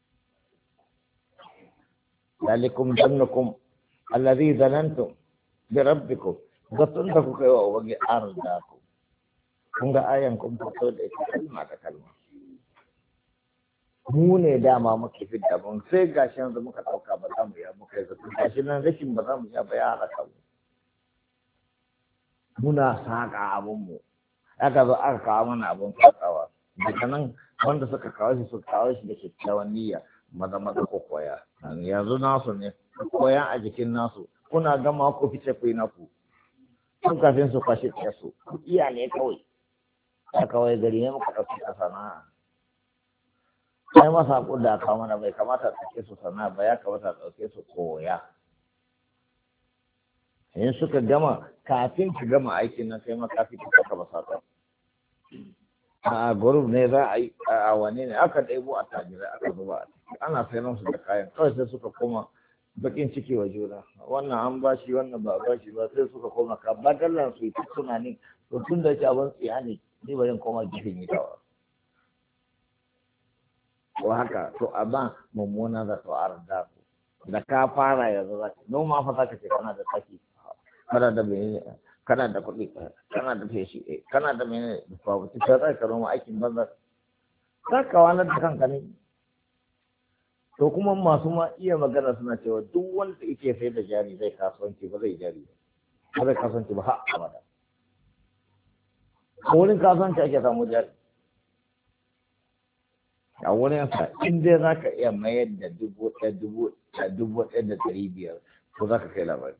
dalikum zannukum alladhi zanantum bi rabbikum zaton da kuka yi wa ubangi arda ku kun ga ayan kun fito da ita kalma da kalma mu ne dama muke fidda mun sai gashi yanzu muka ɗauka ba za mu yi muka yi zato gashi nan rashin ba za mu yi ba ya halaka mu muna saƙa abinmu aka zo aka kawo mana abin saƙawa daga nan wanda suka kawo shi suka kawo shi da kyakkyawan niyya maza maza ko koya yanzu nasu ne koya a jikin nasu kuna gama ku fice ku yi naku sun kafin su kwashe su iya ne kawai a kawai gari ne muka ɗauki a sana'a sai masa da aka mana bai kamata a ɗauke su sana'a ba ya kamata a ɗauke su koya in suka gama kafin ka gama aikin nan sai maka fi ka ba sata a gurub ne za a yi a wane ne aka ɗaibo a tajirai aka zuba a ciki ana sayar su da kayan kawai sai suka koma bakin ciki wa juna wannan an ba shi wannan ba ba shi ba sai suka koma ka ba dallan su yi ta tunani to tun da shi abin tsiya ne ni bari koma gifin yi dawa ko haka to amma mummuna da to arda da ka fara yanzu za ka noma fa za ka ce kana da taki kada da bai kana da kuɗi kana da feshi kana da mene da babu ta za ka roma aikin banza za ka wanar da kanka ne. To kuma masu ma iya magana suna cewa duk wanda yake sai da jari zai kasuwanci ba zai jari ba zai kasuwanci ba har abada. A wurin kasuwanci ake samu jari. A wurin sa in dai za ka iya mayar da dubu ɗaya dubu ɗaya dubu ɗaya da ɗari biyar ko za ka kai labari.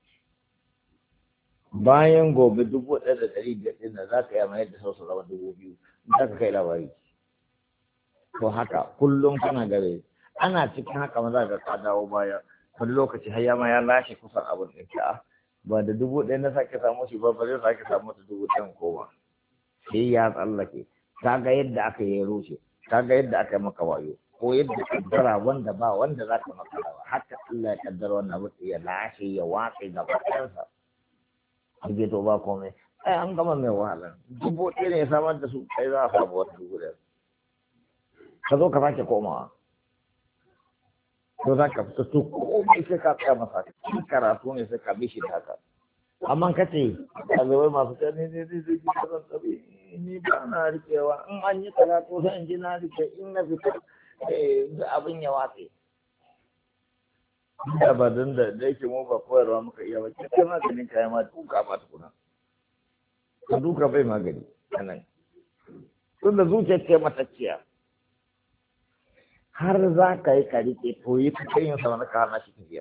Bayan gobe dubu ɗaya da ɗari biyar ɗin da za ka iya mayar da sau su zama dubu biyu za ka kai labari. To haka kullum kana gare ana cikin haka maza ga ka dawo baya wani lokaci har ya ma ya lashe kusan abin da ke a ba da dubu ɗaya na sake samu shi ba ba zai sake samu da dubu ɗayan kowa sai ya tsallake ka ga yadda aka yi rushe ka ga yadda aka yi maka wayo ko yadda kaddara wanda ba wanda za ka maka rawa haka Allah ya kaddara wannan abu ya lashe ya watse gaba ɗansa ake to ba komai ai an gama mai wahala dubu ɗaya ne ya samar da su kai za a samu wata dubu ɗaya ka zo ka sake komawa to za ka fita to komai sai ka tsaya masa cikin karatu ne sai ka bi shi da haka amma ka ce ɗalibai masu ta ne ne ne zai ji kazan tsabi ni ba na rikewa in an yi karatu sai in ji na rike in na fita abin ya watse da ba don da da yake mu ba koyarwa muka iya ba kai maganin kayan ma duka ba tukuna ka duka bai magani anan tunda zuciyar ce matacciya har za ka yi ka rike to yi ta yin sa wani ka hana shi tafiya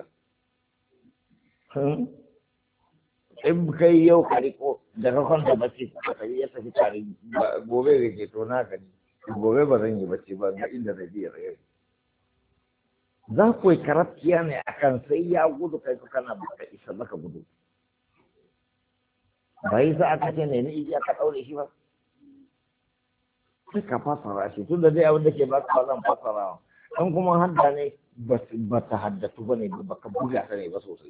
in kai yau ka riko daga kwanta bacci ka tafi ya tafi tare gobe da ke to na gani gobe ba zan yi bacci ba ga inda zai biya rai za ku yi karafiya ne akan sai ya gudu kai ka kana baka isa baka gudu ba yi sa aka ce ne ni ijiya ka ɗaure shi ba sai ka fasara shi tun da dai abin da ke baka ba zan fasara dan kuma hadda ne ba ta haddatu ba ne ba ka buga ta ne ba sosai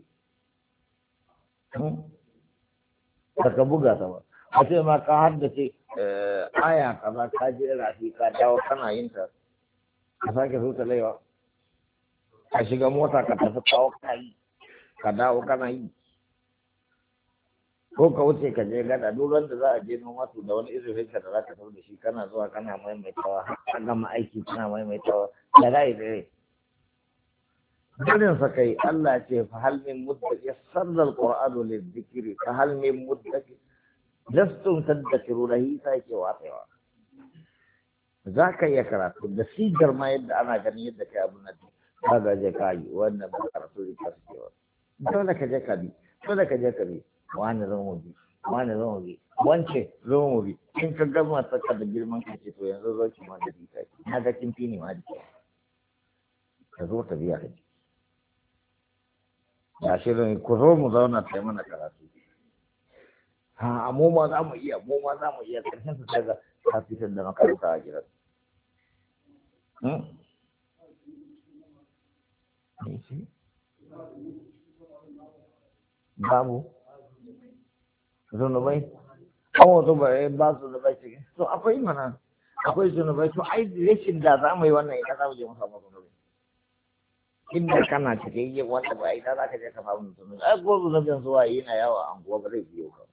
ba ka buga ta ba a ce ma ka haddace aya kaza ka je rafi ka dawo kana yin ta ka sake so ta laiwa ka shiga mota ka tafi kawo kana yi ka dawo kana yi ko ka wuce ka je gada duk da za a je noma su da wani irin ka da za ka tafi da shi kana zuwa kana maimaitawa har gama aiki kana maimaitawa da za a yi dare Gudun sa kai Allah ce fa hal min muddaki sallal qur'anu lidhikri fa hal min muddaki lastum tadhkiru lahi sai ke watsewa za ka iya karatu da sigar ma yadda ana ganin yadda kai abun nan ka ga je kai wannan ba karatu da kaskewa dole ka je ka bi dole ka je ka bi wani zan wuce wani zan wuce wance zan wuce in ka gama saka da girman ka ce to yanzu zo ki ma da bita na ga kin fini ma da ka zo ta biya ka ya shirin ku zo mu zauna ta mana karatu ha mu ma za mu iya mu ma za mu iya karshen su daga ka fitar da makaranta a gidan babu zunubai an wato ba su zunubai cikin to akwai mana akwai zunubai to ai rashin da za mu yi wannan ina za mu je mu samu zunubai inda kana cikin yin wanda ba ina za ka je ka samu zunubai ai ko zunubin zuwa yana yawa a anguwa ba zai biyo ka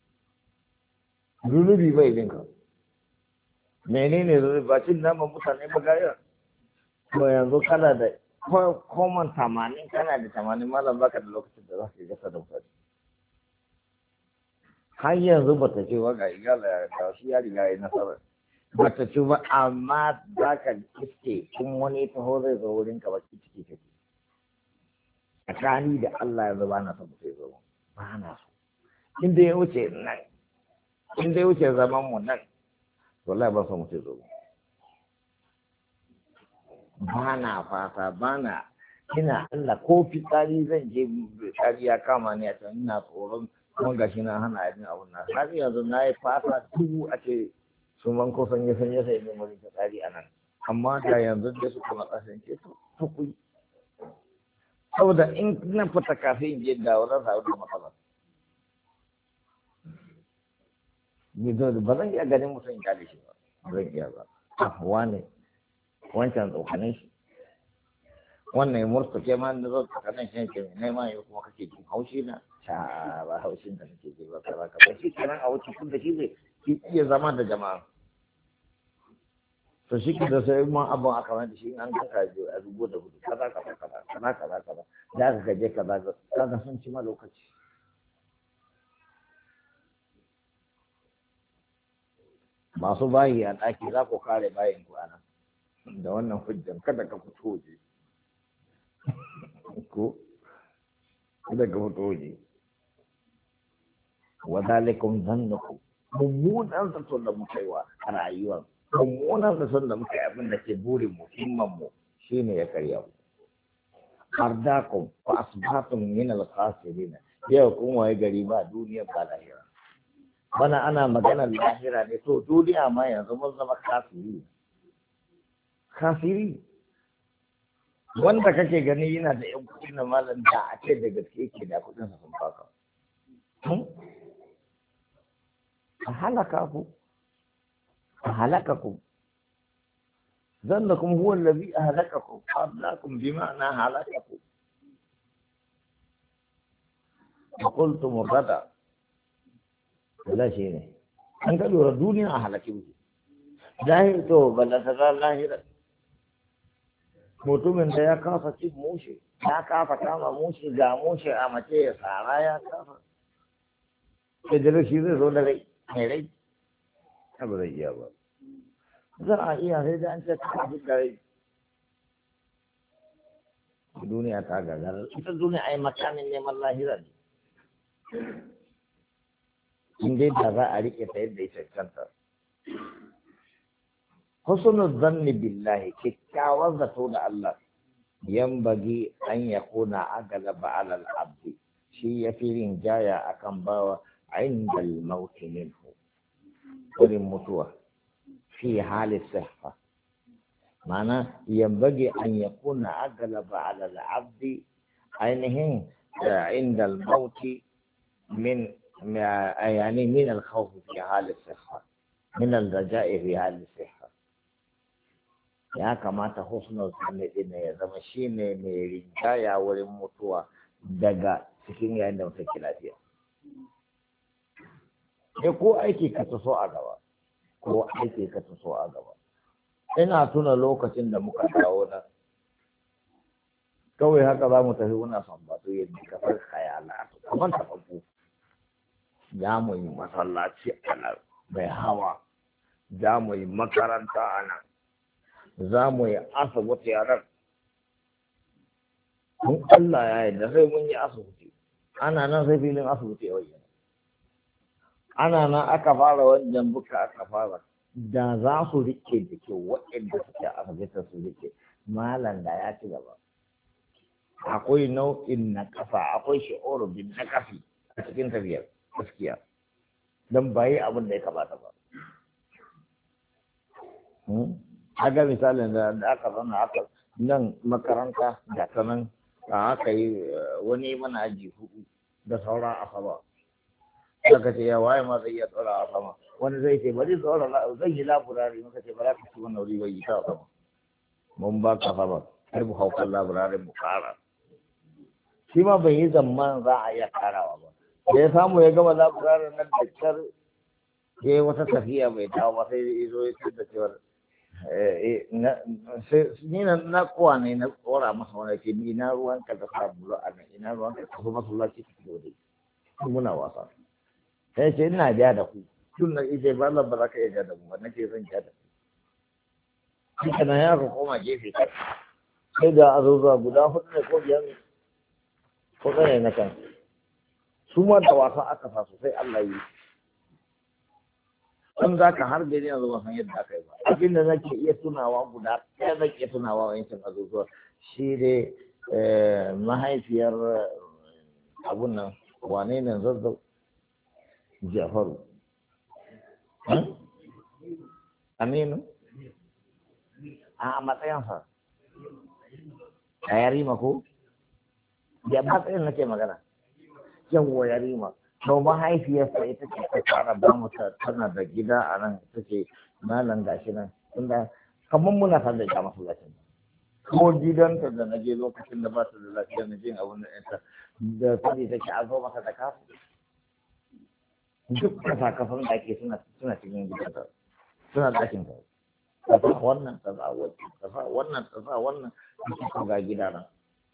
zunubi bai bin ka menene zunubi ba cin naman mutane ba gaya to yanzu kana da koman tamanin kana da tamanin malam baka da lokacin da za ka gasa da mutane har yanzu ba ta ce wa ga igala ya kawo shi ya riga ya nasara ba ta ce ba amma za ka iske in wani taho zai zo wurin ka baki ciki ciki tsakani da Allah yanzu ba na son mutum ya zo ba na so inda ya wuce nan inda ya wuce zaman mu nan wallahi ba son mutum ya zo ba na fata ba na ina Allah ko fitsari zan je fitsari ya kama ni a can ina tsoron kuma gashi na hana yin abun nan har yanzu na yi fata dubu a ce sun man ko sanye sanye sai ne mun fitsari a nan amma da yanzu da su kuma kasance to to ku saboda in na fita kafin in je da wannan sa da matsala ni da ba zan iya ganin mutum ya da shi ba zan iya ba ah wane wancan tsokanin shi wannan ya murtuke ma da zo tsokanin shi ke ne ma yau kuma kake jin haushi na ta ba haushin da nake ji ba kaza kaza shi kenan a wuce tun da shi zai iya zama da jama'a to shi ke da sai ma abin aka mai da shi an kaka je a rubo da gudu kaza kaza kaza kaza kaza kaza da aka gaje kaza kaza sun ci ma lokaci masu bayi a ɗaki za ku kare bayin ku ana da wannan hujjan kada ka fito waje ko kada ka fito waje wa zalikum zannukum mummunan zaton da muka yi wa rayuwar mummunan zaton da muka yi abin da ke burin muhimman mu shine ya karya ku ardakum fa asbahatum min al-khasirin yau kun waye gari ba duniya ba lahira bana ana maganar lahira ne to duniya ma yanzu mun zama kafiri kafiri wanda kake gani yana da yan kuɗi na malam da a ce da gaske yake da kuɗin sa sun faka a halaka ku a halaka ku zannakum huwa allazi ahlakakum qablakum bima'na halakakum wa qultum ghada wala shi ne an ka lura duniya a halake ku zahir to balla ta lahira mutumin da ya kafa cin mushe ya kafa kama mushe ga mushe a mace ya tsara ya kafa sai da shi zai zo da rai mai rai ta ba zai iya ba za a iya sai da an ce ta kafi da rai duniya ta gagara ita duniya ai makamin neman lahira ne in dai da za a riƙe ta yadda ya cancanta husnul zanni billahi kyakkyawar zato da Allah yambagi an yakuna agalaba ala al-abdi shi ya fi rinjaya akan bawa inda al-maut minhu wurin mutuwa fi hali sihha ma'ana yambagi an yakuna agalaba ala al-abdi ainihin inda al-maut min يعني من الخوف في حال الصحة من الرجاء في حال الصحة ya kamata husnul zanni din ya zama shine mai rinjaya wurin mutuwa daga cikin yayin da mutum ke lafiya sai ko aiki ka taso a gaba ko aiki ka taso a gaba ina tuna lokacin da muka dawo nan kawai haka za mu tafi muna son ba to yadda ka far khayala kamar tababbu za mu yi masallaci a nan mai hawa za mu yi makaranta a nan za mu yi asibiti a nan mun Allah ya yi da sai mun yi asibiti ana nan sai filin asibiti a wajen ana nan aka fara wajen buka aka fara da za su rike da kyau waɗanda suke asibiti su rike malam da ya ci gaba akwai nau'in na kafa akwai shi'uru bin na kafi a cikin tafiyar gaskiya don bayi abin da ya kamata ba aga misalin da aka zana aka nan makaranta da ta nan aka yi wani mana aji hudu da sauran asaba aka ce ya waye ma zai iya tsora a sama wani zai ce bari tsora zai yi laburari muka ce ba za ka ci wannan wuri bai yi ta sama mun ba ka sama sai mu haukan laburari mu kara shi ma bai yi zaman za a iya karawa ba da ya samu ya gama laburarin nan da kyar ya yi wata tafiya bai dawo ba sai ya zo ya ce da cewar ni na kowa ne na tsora masa wani ke ni ina ruwan ka da sabulu a nan ina ruwan ka tafi masallaci ka fito dai muna wasa sai ce ina ja da ku tun na ita ba Allah ba za ka iya ja da mu ba nake zan ja da ku shi kana ya ka koma gefe ka sai da azuzuwa guda hudu ne ko biyar ne ko tsaye na kan su ma da wasa aka sa sosai Allah yi an za ka har gari yanzu ba san yadda aka yi ba abin da nake iya tunawa guda ɗaya zan iya tunawa wa yankin azuzuwa shi dai mahaifiyar abun nan wane ne zazzau jafaru aminu a matsayinsa a yarima ko da matsayin nake magana yawwa yarima to mahaifiyarsa ita ce ta fara ba mu tana da gida a nan ta ce malam gashi nan tunda kamar muna san da ita masallacin ko gidanta da na je lokacin da ba ta da lafiya na jin abin da ita da sani take a zo masa da kafu duk kasa-kasan da ake suna suna cikin gidanta suna ɗakin ta ta sa wannan ta sa wannan ta sa wannan ta sa wannan ta ga gida nan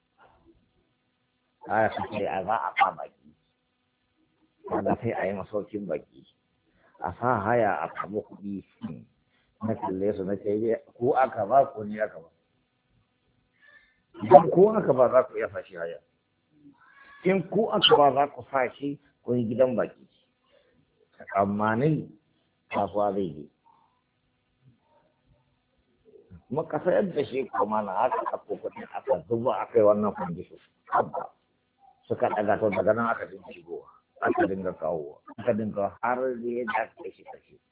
a sai a za a sa baki kaga sai a yi masaukin baki a sa haya a samu kuɗi na kalle su na ce ko aka ba ko ni aka ba idan ko aka ba za ku iya fashi haya in ko aka ba za ku fashi ko yi gidan baki amma ne kasuwa zai yi maka sayar da shi kuma na haka a kokotin aka zuba aka yi wannan kwandisho abba suka daga to daga nan aka dinga shigowa aka dinga kawowa aka dinga har da ya da aka shi kashe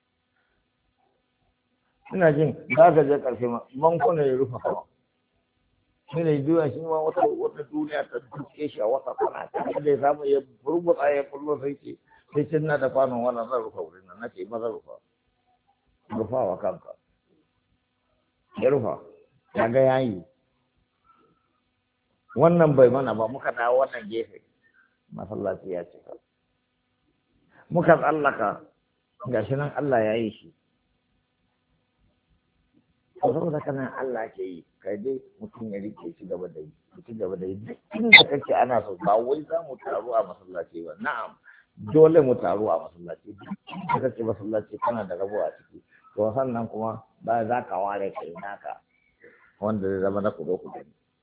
ina jin za ka je karshe ma bankuna ya rufa kawa shi ne duniya shi ma wata wata duniya ta duke shi a wata kwana ta da ya samu ya burbuta ya kullo sai ce sai cin na da kwanon wannan zan rufa wurin nan nace maza rufa rufa wa kanka ya rufa ya ga yayi wannan bai mana ba muka dawo wannan gefe masallaci ya cika muka tsallaka gashi nan Allah ya yi shi saboda kana Allah ke yi kai dai mutum ya rike shi gaba da yi ci gaba da yi duk inda kake ana so ba wai za mu taru a masallaci ba na'am dole mu taru a masallaci duk inda kake masallaci kana da rabo a ciki to sannan kuma ba za ka ware kai naka wanda zai zama na kudo kudo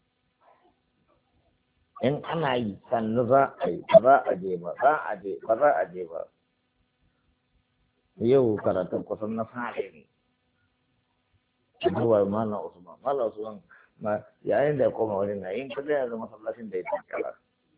in ana yi sannu za a yi ba za a je ba za a je ba za a je ba yau karatun kusan na fare ne duba malam Usman malam Usman ma yayin da ya koma wani na yin kaza yanzu masallacin da ya tattara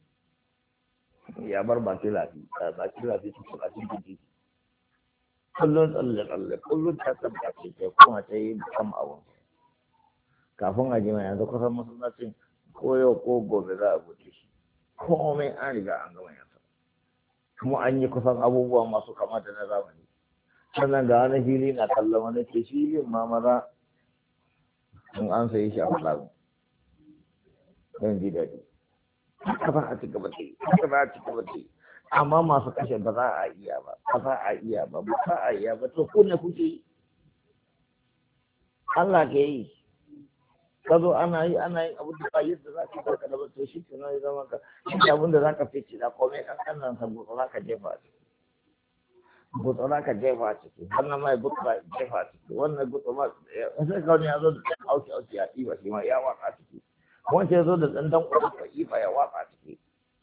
ya bar baki lafi baki lafi cikin a cikin jiki kullum tsalle tsalle kullum ta tabbata ce kuma ta yi kam abun kafin a jima yanzu kusan masallacin ko yau ko gobe za a buɗe shi komai an riga an gama yansa kuma an yi kusan abubuwa masu kama da na zamani sannan ga wani fili na kallon wani ce filin ma maza in an sayi shi a fulagu don ji daɗi haka ba a ci gaba ce haka ba a ci gaba ce amma masu kashe ba za a iya ba ba za a iya ba ba za a iya ba to ko ne kuke yi Allah ke yi ka zo ana yi ana yin abin da ba yadda za ka barka da ba to shi ke nan ya zama ka shi abin da za ka fice da komai kan nan sa butsa za ka jefa a ciki butsa za ka jefa a ciki wannan mai butsa jefa a ciki wannan butsa ma sai ka wani ya zo da ɗan auki auki ya ɗiba shi ma ya watsa a ciki wancan ya zo da ɗan dan ƙwaƙwa ka ɗiba ya watsa a ciki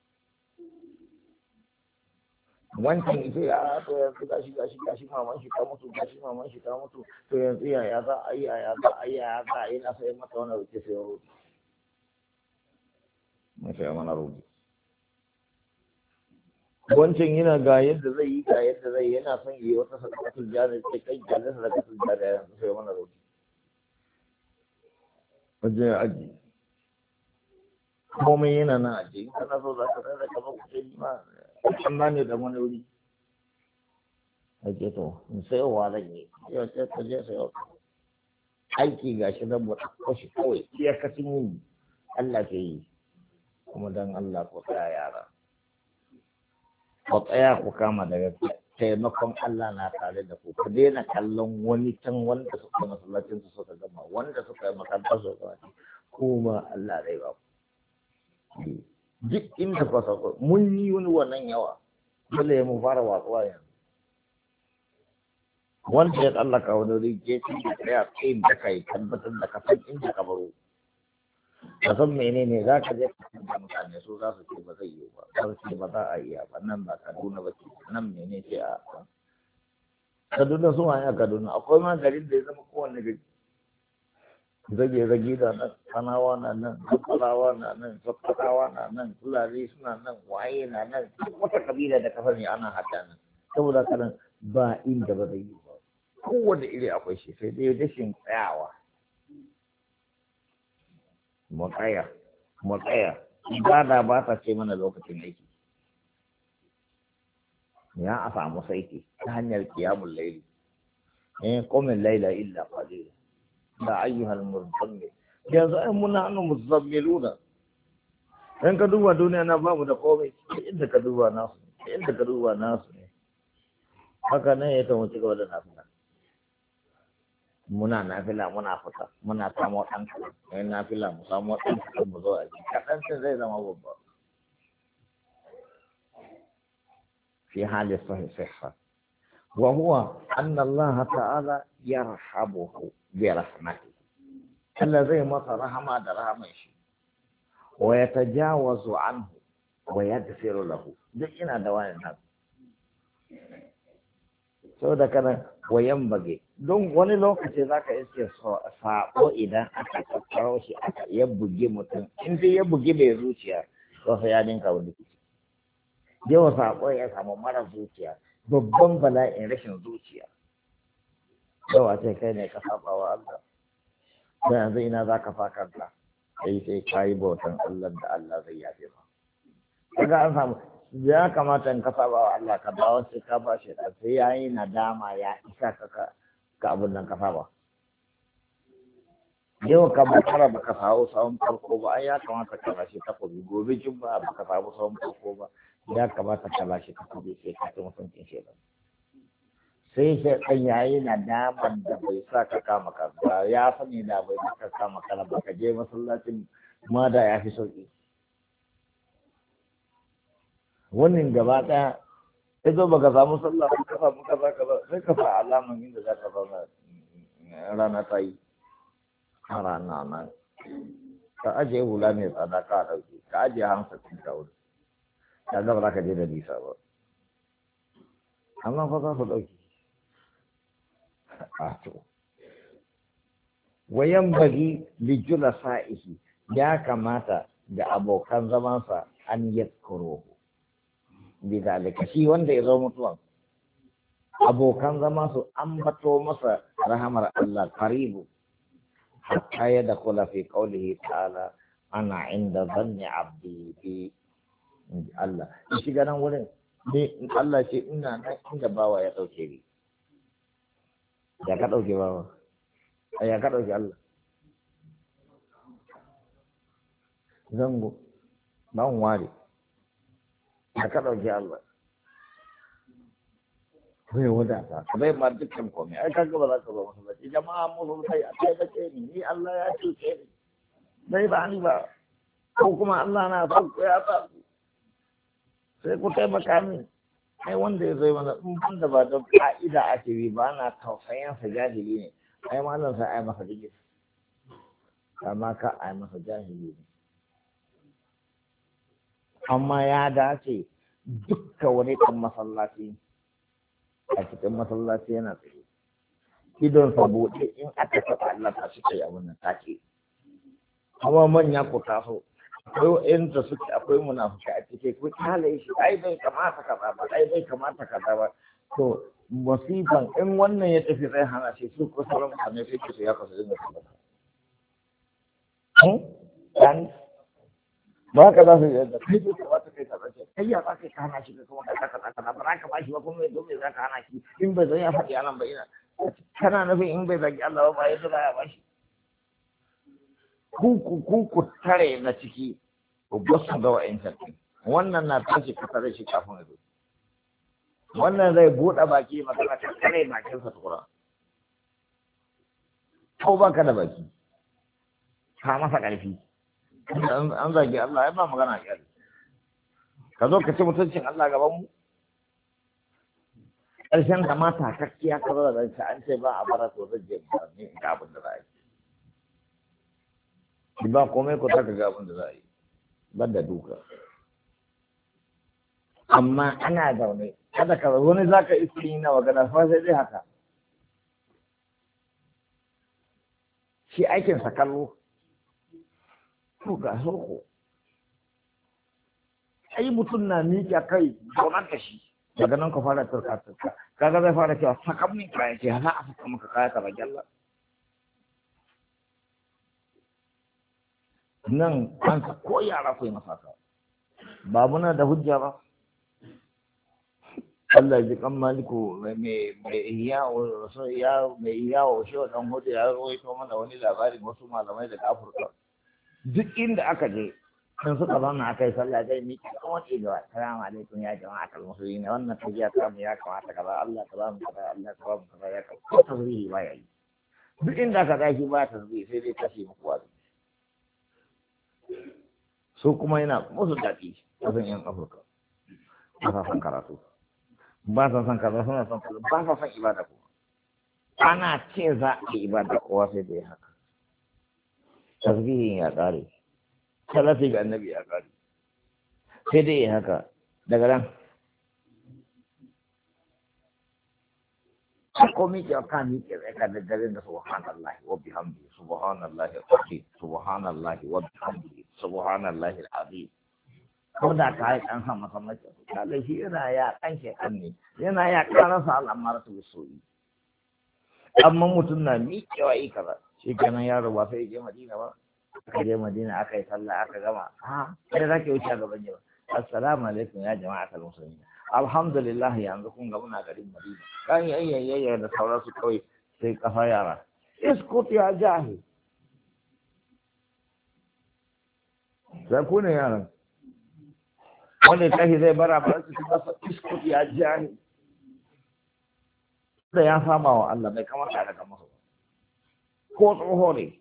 wancan ita ya to yanzu gashi gashi gashi maman shi ta mutu gashi maman shi ta mutu to yanzu ya ya za a yi ya za a yi ya za a yi na sai mata wani ruke sai ruke mun sai mana ruke wancan yana ga yadda zai yi ga yadda zai yana son yi wata sadaqatul jariya sai kai ga sadaqatul jariya yanzu sai mana ruke wajen aji komai yana nan aji in kana so za ka rarra ka ba ku sai ma an ba ne da wani wuri ake to in sayowa zan yi yau sai ka je sayo aiki ga shi zan buɗa kwashi kawai iyakacin yin Allah ke yi kuma don Allah ku tsaya yara ku tsaya ku kama daga taimakon Allah na tare da ku ku daina kallon wani can wanda suka masallacin su suka gama wanda suka yi makarantar su suka kuma Allah zai ba ku duk inda ka sauko mun yi wani wannan yawa dole mu fara watsuwa yanzu wanda ya tsallaka wani rike shi da tsaya tsayin da kai tabbatar da kafin inda ka baro ka san menene za ka je da mutane su za su ce ba zai yi ba za su ce ba za a iya ba nan ba Kaduna ba ce nan mene ce a Kaduna sun hanya Kaduna akwai ma garin da ya zama kowanne gari zage-zage da nan kanawa na nan dukkalawa na nan sokotawa na nan fulani suna nan waye na nan wata kabila da kafa ne ana hada nan saboda kanan ba inda ba zai yi ba kowane iri akwai shi sai dai rashin tsayawa mu tsaya mu tsaya ibada ba ta ce mana lokacin aiki ya a samu saiti ta hanyar qiyamul layli eh qumil layla illa qalila da ayyuhal muzammil yanzu ai muna hannu muzammiluna in ka duba duniya na babu da komai inda ka duba nasu inda ka duba nasu ne haka nan ya kan wuce gaba da nafila muna nafila muna fita muna samu ɗan kaɗan yayin nafila mu samu ɗan kaɗan mu zo a ji kaɗan sai zai zama babba fi hali sahih sihha wa huwa anna Allah ta'ala yarhamuhu bi rahmatihi Allah zai masa rahama da rahaman shi wa yatajawazu anhu wa yaghfiru lahu duk ina da wani nan so da kana wayan bage don wani lokaci zaka iske sabo idan aka kakkaro shi aka ya buge mutum in dai ya buge bai zuciya to sai ya dinka wani kici yawa sabo ya samu mara zuciya babban bala'in rashin zuciya yawa ce kai ne ka saba wa Allah da yanzu ina zaka fakanta sai sai kai bautan Allah da Allah zai yafe ma kaga an samu ya kamata in ka saba wa Allah ka dawo sai ka ba shi da sai yayi nadama ya isa ka ka abun nan ka saba yau ka ba kara ba ka samu sawun farko ba ai ya kamata ka lashe takobi gobe jin ba ba ka samu sawun farko ba ya kamata ka lashe takobi sai ka ci mutuncin shi ba sai sai dan yayi nadaman da bai sa ka kama ka ba ya sani da bai ka kama ka ba ka je masallacin ma da ya fi sauki wannan gaba ɗaya sai zo baka samu sallah ba ka samu kaza kaza sai ka sa alaman inda za ka zauna rana ta yi a rana na ka ajiye hula mai tsada ka ɗauke ka ajiye hamsa cin ka wuri ka gaba za ka je da nisa ba amma fa za su ɗauke a to wayan bagi lijula sa'ihi ya kamata ga abokan zamansa an yadkuruhu bidalika shi wanda ya zo mutuwan abokan zama su ambato masa rahamar Allah karibu hatta ya da kula fi qaulihi ta'ala ana inda zanni abdi bi Allah shi ga nan wurin ne Allah ce ina nan inda bawa ya dauke ni ya ka dauke bawa ai ya ka dauke Allah zango ban ware a ka ɗauki Allah bai wadata ka bai ma dukkan komai ai kaga ba za ka zo masallaci jama'a mu sai a kai bace ni ni Allah ya cuce ni bai ba ni ba ko kuma Allah na fa ku ya fa sai ku taimaka min ai wanda ya zo mana in ban da ba don ka'ida ake bi ba na tausayin sa jahili ne ai malam sa ai masa dige amma ka ai masa jahili ne amma ya dace dukkan wani ɗan masallaci a cikin masallaci yana tsaye idon sa buɗe in aka taɓa Allah ta suke a wannan take amma manya ku taso akwai wa'inda suke akwai munafuka a cike ku kale shi ai bai kamata kaza ba ai bai kamata kaza ba to musifan in wannan ya tafi zai hana shi su ko sauran mutane sai su ya kasu dinga tabbata ba ka za su yi yadda kai bai kamata kai ka zace kai ya za ka hana shi kuma ka kaka kaka ba za ka ba shi ba kuma yanzu bai za ka hana shi in bai zai ya faɗi anan ba ina kana nufin in bai zagi Allah ba ba yadda za ya ba shi ku ku ku ku tare na ciki ku basu da wa'in sarki wannan na tashi ka tare shi kafin ya zo wannan zai buɗe baki magana ka tare bakinsa tukura ko ba ka da baki ka masa ƙarfi an zagi Allah ya ba magana ya ka zo ka ci mutuncin Allah gaban mu ƙarshen da mata kakkiya ka zo da zance an ce ba a bara to zai je ba ne ga abin da za a yi ba komai ko taka ga abin da za a yi ban da duka amma ana zaune kada ka wani za ka iske yi na magana fa sai dai haka shi aikinsa kallo to ga soko ai mutum na miƙa kai zaunar da shi daga nan ka fara turka turka kaga zai fara cewa saka min kaya ce za a saka maka kaya ka bagi Allah nan an ko yara kai masa ka ba muna da hujja ba Allah ji kan maliku mai mai iyawo so ya mai iyawo shi dan hudu ya rawaito mana wani labarin wasu malamai daga Afirka duk inda aka je sun suka zauna aka yi sallah dai ni kan wani da assalamu alaikum ya jama'a kal musulmi wannan tafiya ta mu ya kamata kaza Allah ta ba mu kaza Allah ta ba mu kaza ya kamata tazwihi ba yayi duk inda aka tashi ba tazwihi sai dai kashi muku wazi su kuma yana musu daɗi kasan yan Afirka ba sa san karatu ba sa san kaza suna san kaza ba sa san ibada ko ana ce za a yi ibada kowa sai dai haka tasbihin ya kare salati ga annabi ya kare sai dai haka daga nan ko mi ke kan mi ke ka da dare da subhanallahi wa bihamdi subhanallahi al-azim subhanallahi wa bihamdi subhanallahi al-azim ko da ka yi kan san masallaci kaga shi yana ya kan shekan ne yana ya karasa al'amara su soyi amma mutum na miƙewa yi kaza shi kenan yaro ba sai je Madina ba aka je Madina aka yi sallah aka gama ha sai zake wuce a gaban yau assalamu alaikum ya jama'atul muslimin alhamdulillah yanzu kun ga muna garin Madina kan yayyayya da sauransu kawai sai kafa yara iskut ya jahi sai ku ne yaran wanda tashi zai bara ba su kuma iskut ya jahi da ya fama wa Allah bai kamata daga masa ko tsoho ne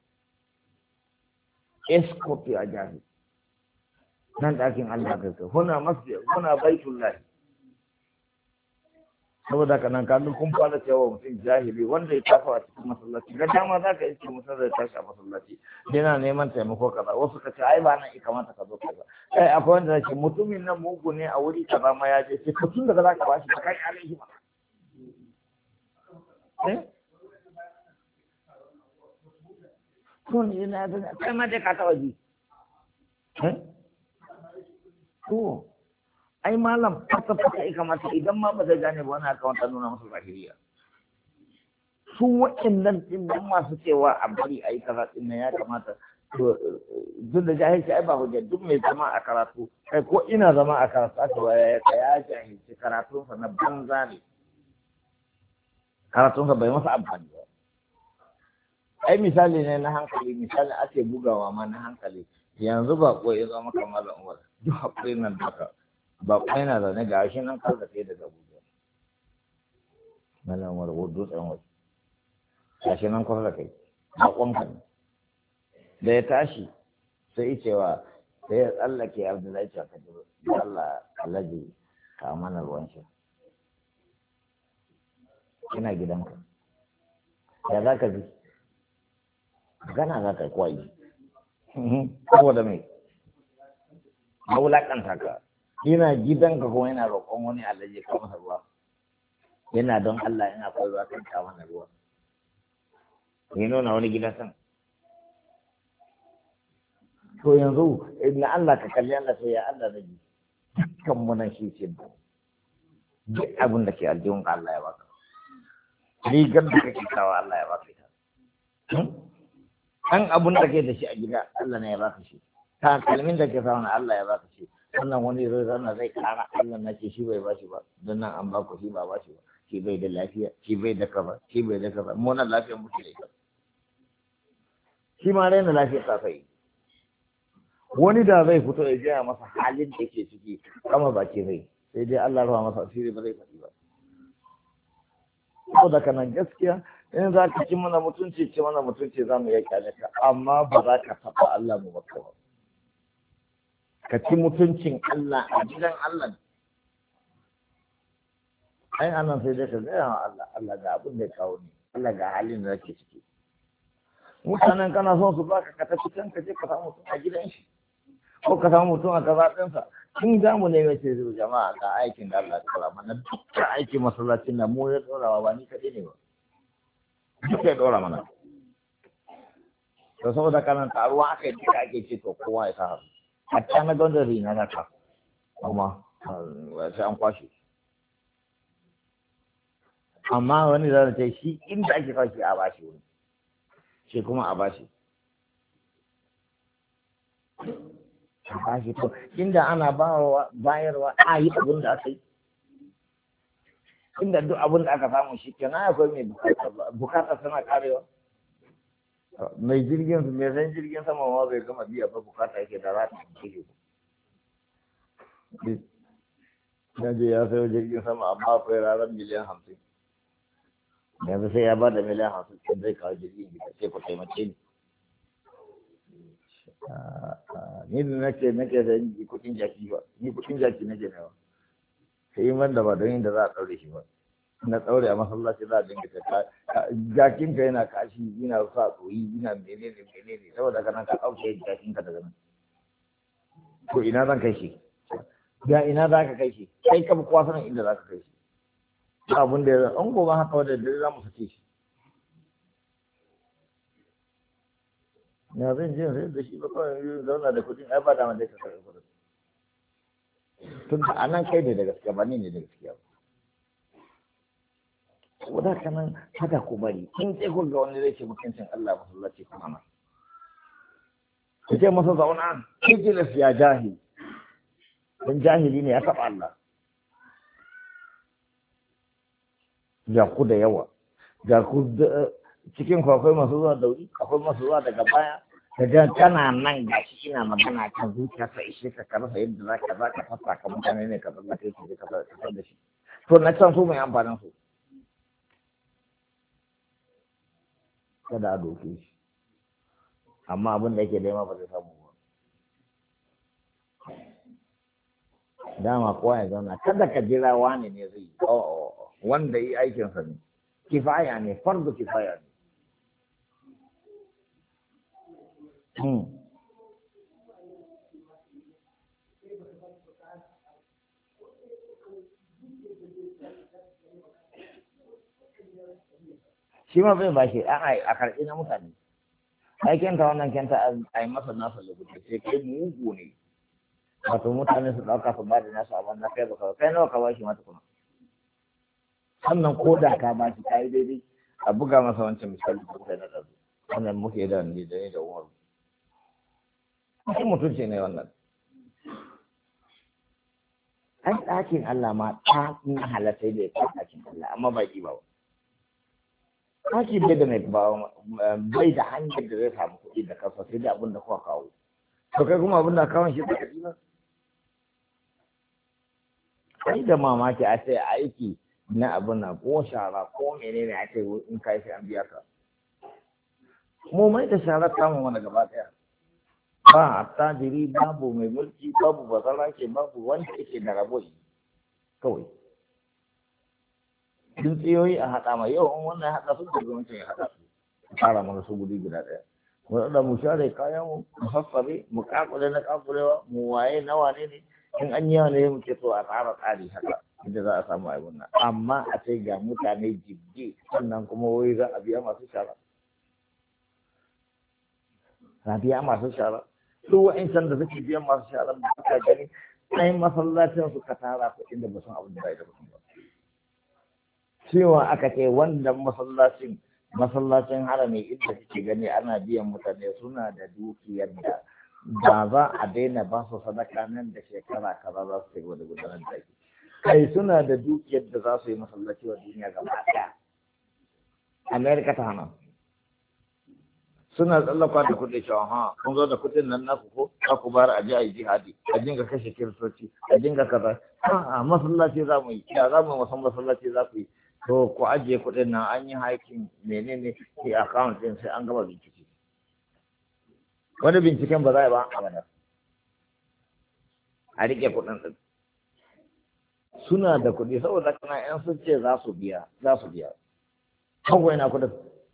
iskut ya jahi nan ɗakin Allah kai kai huna masjid huna baitullahi saboda ka nan kamin kun fara cewa mutum jahili wanda ya tafa a cikin masallaci ga dama za ka iske mutum zai tashi a masallaci yana neman taimako kaza wasu ka ce ai ba nan ya kamata ka zo kaza kai akwai wanda ce mutumin nan mugu ne a wuri kaza ma ya je sai ka tun daga za ka bashi ba kai alaihi ba eh to ne yana da kai ma dai ka taɓa ji eh to ai malam fata fata ya kamata idan ma ba zai gane ba wani aka wanta nuna masa zahiriya su waɗannan ɗin nan masu cewa a bari a yi kaza ɗin nan ya kamata duk da jahilci ai ba hujja duk mai zama a karatu kai ko ina zama a karatu aka baya ya ya jahilci karatunsa na banza ne karatunsa bai masa amfani ba ai misali ne na hankali misali ake bugawa ma na hankali yanzu ba ko ya zama kamar umar duk haƙuri nan haka ba ko yana zaune ga shi nan kar da kai daga Abuja malam umar ko dutsen waje ga shi nan kar da kai ba kwanka ne da ya tashi sai cewa sai ya tsallake Abdullahi ta ka jiro Allah alaji ka mana ruwan sha ina gidanka ya za ka ji gana za ka kwayi saboda mai maulakanta ka yana gidanka kuma yana roƙon wani alaji ka masa ruwa yana don Allah yana akwai ruwa kan ka mana ruwa ya nuna wani gidan san to yanzu na Allah ka kalli Allah sai ya Allah da ji dukkan mu nan shi ce duk abin da ke aljihun ka Allah ya baka rigar da kake kawo Allah ya baka ita an abun da ke da shi a gida Allah ne ya baka shi ta kalmin da ke samu Allah ya baka shi wannan wani zai zana zai kara Allah na ce shi bai ba shi ba don nan an baku shi ba ba shi ba shi bai da lafiya shi bai da kaza shi bai da kaza mu nan lafiyar muke da ita shi ma raina lafiyar ta sai wani da zai fito ya gaya masa halin da ke ciki kama baki zai sai dai Allah ruwa masa asiri ba zai faɗi ba saboda kana gaskiya in za ka ci mana mutunci ci mana mutunci za mu iya kyale ka amma ba za ka taɓa Allah mu baka ba ka ci mutuncin Allah a gidan Allah ai anan sai dai ka gaya wa Allah Allah ga abin da ya kawo ni Allah ga halin da nake ciki mutanen kana son su baka ka tafi can ka je ka samu mutum a gidan shi ko ka samu mutum a kaza ɗinsa in za mu neme ce zuwa jama'a ga aikin da Allah ya kula mana dukkan aikin masallacin nan mu ya ɗorawa ba ni kaɗai ne ba duka ya ɗora mana to saboda kanan taruwa aka yi duka ake ce to kowa ya sa hannu hatta na gwanda rina na ka kuma sai an kwashe amma wani zai ce shi inda ake kwashe a bashi wani shi kuma a bashi a bashi to inda ana bayarwa a yi abin da aka yi inda duk abin da aka samu shi kenan akwai mai bukata bukata suna karewa mai jirgin mai san jirgin sama ma bai gama biya ba bukata yake da rata kike ya je ya sayo jirgin sama amma akwai ranar miliyan hamsin yanzu sai ya ba da miliyan hamsin sai zai kawo jirgin gida sai ku taimake ni ni da nake nake da yi kuɗin jaki ba ni kuɗin jaki nake nawa sai man da ba don yin da za a ɗaure shi ba na ɗaure a masallaci za a dinga ta jakin ka yana kashi yana sa tsoyi yana menene menene saboda kana ka ɗauke jakin ka daga nan to ina zan kai shi ga ina za ka kai shi kai ka kwa sanin inda za ka kai shi ba abin da ya an gobe haka wadda dare za mu sake shi na zan je sai da shi ba kawai zauna da kuɗin ai ba da man dai ka karɓi kuɗin tun da anan kai ne da gaskiya ba ni ne da gaskiya ba saboda haka nan kada ku bari in ce ku ga wani zai ce mutuncin Allah masallaci kuma ma ku ce masa zauna kijilas ya jahil dan jahili ne ya taɓa Allah ga ku da yawa ga ku cikin ku akwai masu zuwa dauri akwai masu zuwa daga baya daga kana nan ga shi ina magana kan zuciya sa ishe ka ka rasa yadda zaka zaka fasa ka mutane ne ka zalla kai ka ka fasa da shi to na can su mai amfanin su kada a doke shi amma abin da yake nema ba zai samu ba dama kowa ya zauna kada ka jira wani ne zai wanda yi aikinsa ne kifaya ne fardu kifaya ne shi ma bai bashi a karɓi na mutane aikinta wannan kenta a yi masa nasa lokuta sai kai mugu ne wato mutane su ɗauka su ba da nasu abin na kai baka kai nawa ka bashi mata kuma sannan ko da ka bashi ka yi daidai a buga masa wancan misali da kai na ɗazu wannan muke da ni da ni da umaru shi mutunci ne wannan ai ɗakin Allah ma ta na halatta da ya kai ɗakin Allah amma ba ki ba ɗakin bai da mai ba bai da hanyar da zai samu kuɗi da kansa sai da abin da kuka kawo to kai kuma abin da kawon shi ba ka ba ai da mamaki a ce aiki na abin na ko shara ko menene a ce in kai sai an biya ka mu mai da shara samun wani gaba daya ba attajiri babu mai mulki babu bazara ke babu wanda yake da rabo kawai duk tsiyoyi a haɗa ma yau in wannan haɗa su da gwamnati ya haɗa su fara mana su guri guda ɗaya mu da mu share kayan mu mu sassare mu kakule na kakulewa mu waye nawa ne ne in an yawa ne muke so a tsara tsari haka inda za a samu abin nan amma a ce ga mutane jibge sannan kuma wai za a biya masu shara a biya masu shara su wa'incan da suke biyan masu shara da suka gani ai masallacin suka tara kuɗin da ba san abin da bai da kuɗin ba cewa aka ce wannan masallacin masallacin harami inda kake gani ana biyan mutane suna da dukiyar da ba za a daina ba su sadaka nan da shekara kaza za su yi wani gudanar da ake kai suna da dukiyar da za su yi masallaci wa duniya gaba ɗaya amerika ta hana suna tsallaka da kuɗi cewa ha kun zo da kuɗin nan naku ko za ku bayar a je a yi jihadi a dinga kashe kiristoci a dinga kaza a masallaci za mu yi ya za mu yi wasan masallaci za ku yi to ku ajiye kuɗin nan an yi haikin menene ke account ɗin sai an gama bincike wani binciken ba za a yi ba abada a riƙe kuɗin ɗin suna da kuɗi saboda kana yan sun ce za su biya za su biya kawai yana kuɗin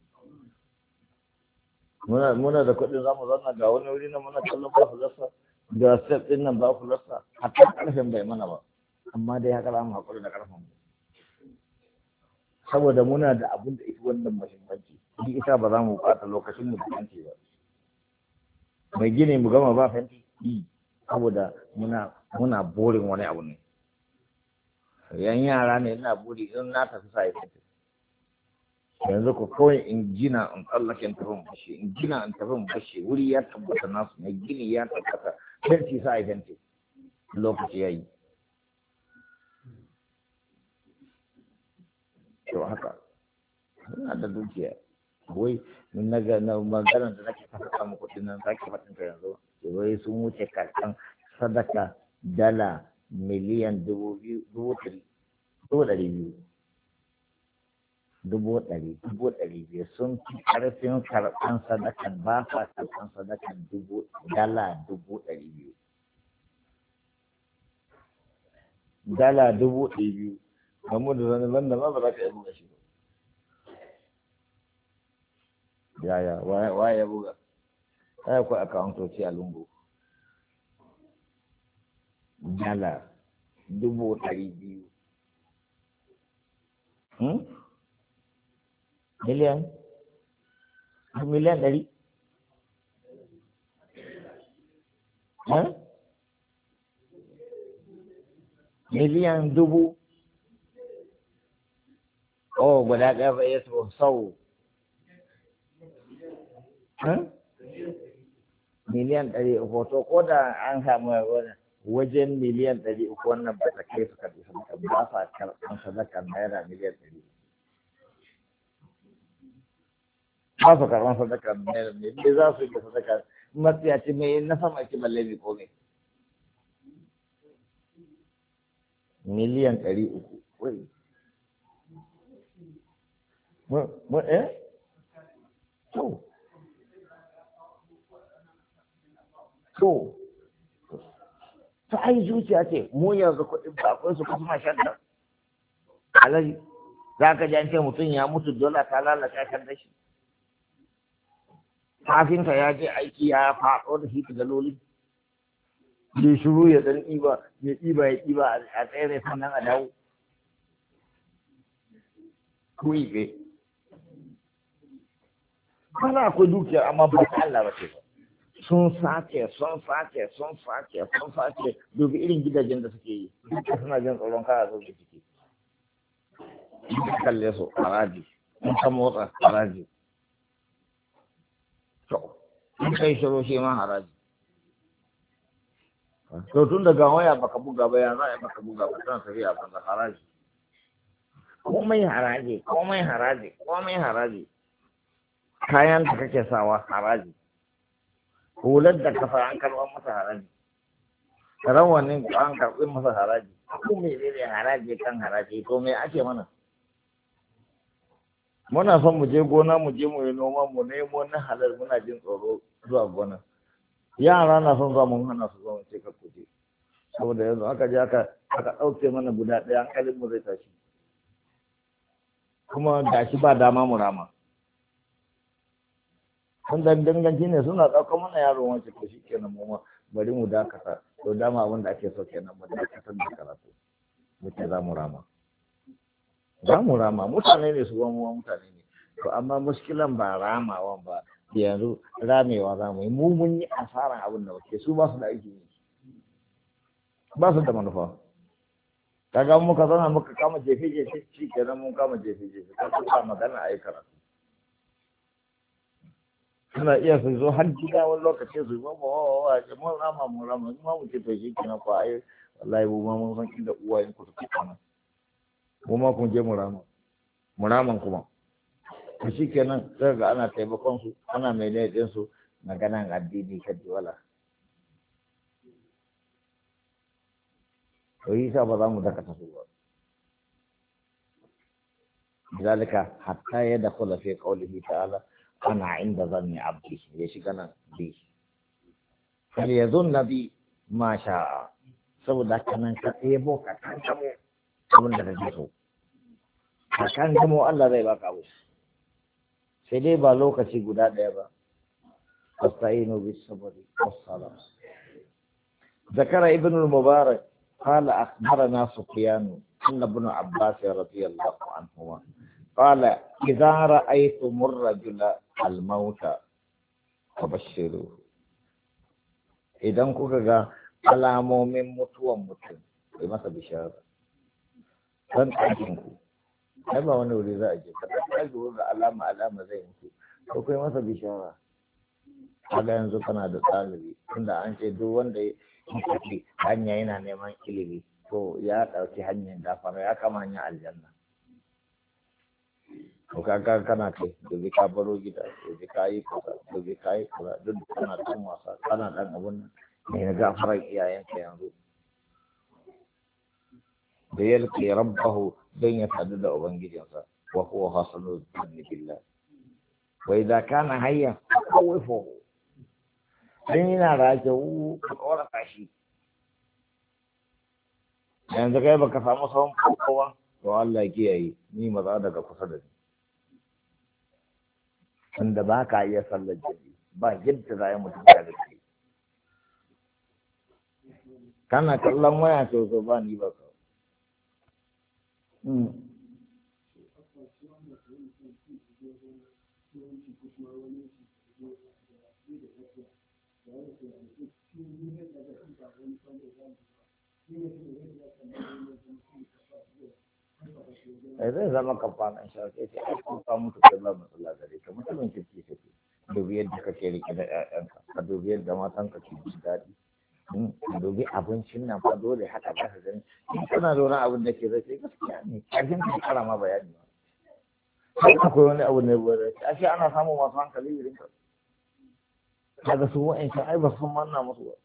muna muna da kuɗin za mu zanna ga wani wuri na muna kallon ba fulasta ga step ɗin nan ba fulasta hatta ƙarfin bai mana ba amma dai haka za mu haƙuri da ƙarfin mu saboda muna da abin da ita wannan muhimmanci shi ita ba za mu ɓata lokacin mu da fenti ba mai gini mu gama ba fenti saboda muna muna borin wani abu ne yan yara ne ina buri in na tafi sa fenti yanzu ko kawai in gina in tsallake in tafi bashi in gina in tafi bashi wuri ya tabbata nasu mai gini ya tabbata fenti sa fenti lokaci ya yi haka suna da dukiya wai na ga na maganar da nake faɗa muku din nan zaki faɗin ka yanzu wai sun wuce karɓan sadaka dala miliyan dubu biyu dubu ɗari dubu ɗari biyu dubu ɗari dubu ɗari biyu sun fi ƙarfin karɓan sadakan ba sa karɓan sadakan dubu dala dubu ɗari biyu dala dubu ɗari biyu amma da zane banda ma ba za ka yi buga shi ba yaya waye ya buga ya ku akawuntoci a lungu dala dubu ɗari biyu miliyan miliyan ɗari miliyan dubu oh guda ɗaya ba ya so sau miliyan ɗari uku to ko da an samu wajen miliyan ɗari uku wannan ba ta kai su karɓi sadaka ba sa karɓan sadaka naira miliyan ɗari ba su karɓan sadaka naira miliyan za su yi sadaka matsiyaci mai na sama ki balle mai komai miliyan ɗari uku wai mu eh to to ta ai zuciya ce mu yanzu kuɗin bakwai su kuma shadda alaji za ka ji an ce mutum ya mutu dole ta lalata kan da shi kafinta ya je aiki ya faɗo da shi da loli bai shiru ya ɗan ɗiba ya ɗiba ya ɗiba a tsere sannan a dawo kuiɓe kana akwai dukiya amma ba ta Allah ba ce ba sun sace sun sace sun sace sun sace dubi irin gidajen da suke yi duka suna jin tsoron kara zo da ciki kalle su haraji in ka motsa haraji to in kai shiro shi ma haraji to tun daga waya baka buga ba ya za a baka buga ba tana tafiya ba haraji komai haraji komai haraji komai haraji kayan da kake sawa haraji hular da kafa an karɓar masa haraji rawanin an karɓi masa haraji ko me ne haraji kan haraji to me ake mana muna son mu je gona mu je mu yi noma mu nemo na halal muna jin tsoro zuwa gona yara na son zuwa mun hana su zuwa ce ka kuje saboda yanzu aka je aka aka ɗauke mana guda ɗaya hankalin mu zai tashi kuma gashi ba dama mu rama wanda danganci ne suna ɗaukar mana yaron wance ko shi kenan mu ma bari mu dakata to dama abin da ake so kenan mu dakatar da karatu muke za mu rama za mu rama mutane ne su mu mutane ne to amma muskilan ba ramawan ba yanzu ramewa za mu yi mu mun yi asaran abin da muke su ba su da aiki ne ba su da manufa kaga muka zauna muka kama jefe jefe shi kenan mun kama jefe jefe ka magana a yi karatu suna iya su zo har gida wani lokaci su ba ba wa wa mun rama mun rama mun ma muke to shi kenan ko ai wallahi mu ma mun san inda uwayen ku suke kana mu ma kun je mu rama mu raman kuma to shi kenan sai ga ana taimakon su ana mai laifin su maganan addini kaji wala to yi sa ba za mu dakata su ba ذلك حتى يدخل في قوله تعالى أنا عند ظن عبدي يشكنا بي فليظن بي ما شاء saboda kanan ka ɗebo ka kankamo abin da kake so ka kankamo Allah zai baka abu sai dai ba lokaci guda ɗaya ba fasta'inu bis sabri was salat ذكر ابن المبارك قال أخبرنا سفيان أن ابن عباس رضي الله عنهما قال إذا رأيتم الرجل الموت فبشروه إذا كنت alamomin mutuwan mutum kai masa bishara dan ɗakin ku ai ba wani wuri za a je ka ɗakin wurin da alama alama zai mutu ko kai masa bishara kaga yanzu kana da ɗalibi tunda an ce duk wanda ya tafi hanya yana neman ilimi to ya ɗauki hanyar gafara ya kama hanyar aljanna to kaga kana kai dobi ka baro gida dobi ka yi kaza dobi ka yi kaza duk kana dan wasa kana dan abun nan ne na gafarar iyayenka yanzu da yalqi rabbahu dan ya sadu da ubangijinsa wa huwa hasanul dhanni billah wa idza kana hayya qawifu dan yana rake u ka kora kashi yanzu kai baka samu sawon kowa to Allah ya kiyaye ni maza daga kusa da ni wanda ba ka iya sallar jami'i ba yadda za a yi mutum da gaske kana kallon waya to so ba ni ba ka zai zama kamfanin shafi ce ai kun ka mutu kai ba matsala gare ka mutumin kirki kake dubi yadda kake rike da ƴaƴanka ka dubi yadda matanka ke jin daɗi ka dubi abincin nan fa dole haka za ka gani in kana da wani abin da ke zai ce gaskiya ne kafin ka kara ma bayani ba sai akwai wani abu ne ba zai ashe ana samun masu hankali irin ka kaga su wa'ancan ai ba sun manna musu ba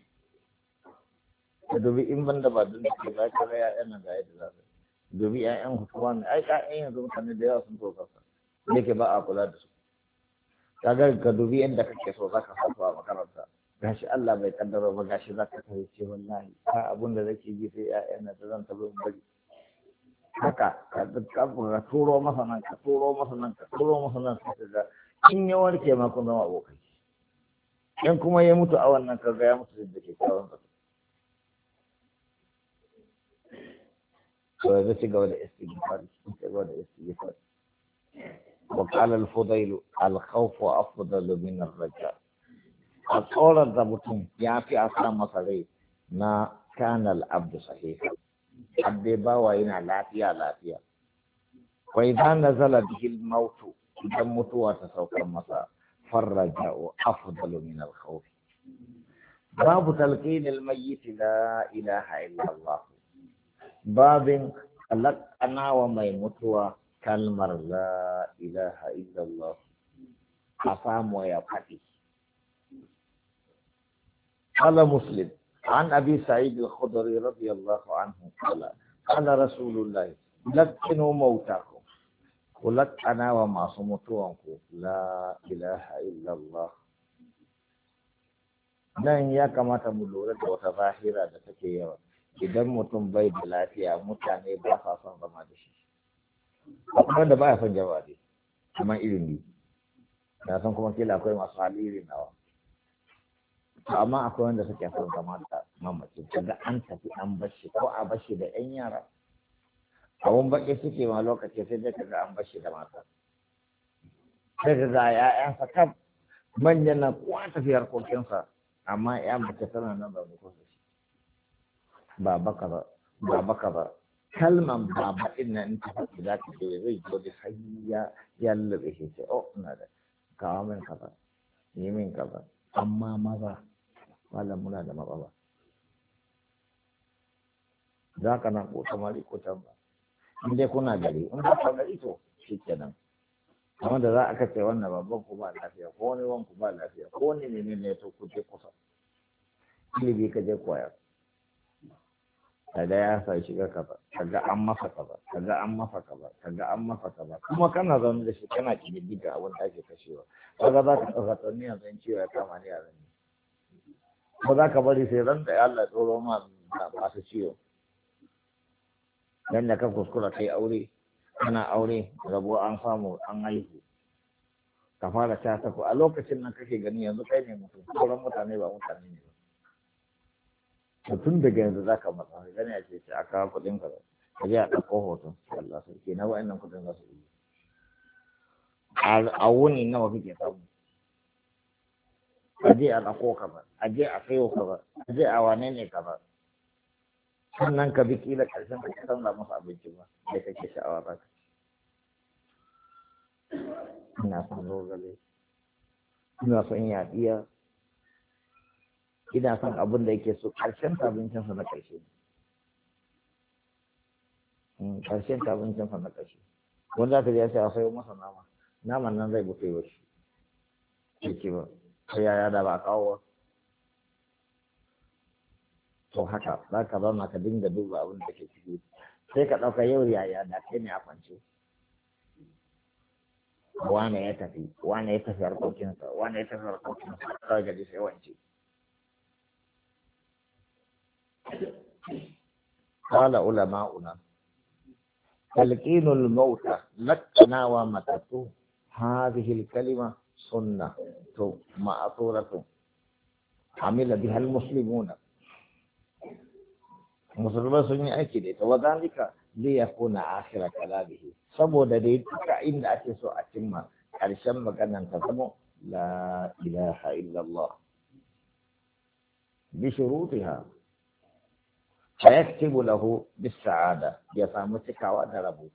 ka dubi in ban da ba don da ke za ka ga ƴaƴan nan ga yadda za ka dubi ƴaƴan hukuma ne ai ƴaƴan yanzu mutane da yawa sun tsotsarsa da yake ba a kula da su kaga ka dubi yadda kake so za ka fasu a makaranta gashi Allah bai kaddara ba gashi za ka kai ce wallahi ba abun da zake ji sai ƴaƴan nan da zan tabo bari haka ka ka turo masa nan ka turo masa nan ka turo masa nan ka ga in ya warke ma kun zama abokai in kuma ya mutu a wannan kaga ya mutu da ke kawon sa to ya ci gaba da istighfar ci gaba da istighfar wa qala al-fudayl al-khawf afdalu min ar-raja a tsoron da mutum ya fi a sa masa rai na kanal abdu sahiha abdai bawa yana lafiya lafiya wa idan nazala bihi al-maut idan mutuwa ta saukar masa farraja afdalu min al-khawf babu talqin al-mayyit la ilaha illa Allah babin alaqana wa mai mutuwa kalmar la ilaha illa Allah a samu ya faɗi قال مسلم عن أبي سعيد الخدري رضي الله عنه قال قال رسول الله لكنوا موتاكم ولكنا وما صمتوانكم لا إله إلا الله nan ya kamata mu lura da wata zahira da take yawa idan mutum bai da lafiya mutane ba sa son zama da shi akwai wanda ba ya son jama'a dai kamar ilimi na san kuma kila akwai masu hali irin nawa amma akwai wanda suke son zama da mamaci kaga an tafi an bashi ko a bashi da yan yara abun baki suke ma lokaci sai dai kaga an bashi da mata sai ka ga ya'yansa kam manyan na kowa tafiyar kokinsa amma ya mace tana nan ba muku da shi baba kaza baba kaza kalman baba din nan ta faɗi za ta ce zai zo da hayya ya lalabe shi ce oh ina da kawo min kaza yi min kaza amma maza malam muna da matsala za ka nan ko tamari ko tamba in dai kuna gari in ba ka gari to shi kenan amma da za a kace wannan babban ku ba lafiya ko wani wanku ba lafiya ko wani ne ne ne to ku je kusa ilimi ka je koya kaga ya sa shiga kaza kaga an masa kaza kaga an masa kaza kaga an masa kaza kuma kana zaune da shi kana kididdiga abin da ake kashewa kaga za ka ɗauka tsanni a zan ciwo ya kama ni a zan ba za ka bari sai ran da ya Allah tsoro ma masu ciwo dan da ka kuskura kai aure kana aure rabo an samu an haihu ka fara ta tafi a lokacin nan kake gani yanzu kai ne mutum sauran mutane ba mutane ne ba tun daga yanzu za ka matsa gani a ce ce a kawo kuɗin ka ka je a ɗauko hoton Allah sarki na wa'annan kuɗin za su yi a wuni nawa kake samu a je a ɗauko ka ba a je a sayo ka ba a je a wane ne ka ba sannan ka bi kila ƙarshen ka canza masa abinci ba da kake sha'awa ba ina son zogale ina son yaɗiya ina son abin da yake so ƙarshen abincinsa na ƙarshe ƙarshen abincinsa na ƙarshe wanda ka je sai a sayo masa nama naman nan zai bufe wa shi yake ba sai yaya da ba kawo to haka za ka zauna ka dinga duba abin da ke ciki sai ka ɗauka yau yaya da kai ne a kwance wane ya tafi wane ya tafi harkokinsa wane ya tafi harkokinsa kawai gari sai wance قال علماؤنا تلقين الموتى لكنا ومتتو هذه الكلمة سنة مأثورة عمل بها المسلمون مسلمون سنة أكيد وذلك ليكون آخر كلامه saboda dai duka inda ake so a cimma ƙarshen maganan ta zama la ilaha illallah bi shurutiha فيكتب له بالسعادة يسامو تكاوى دربو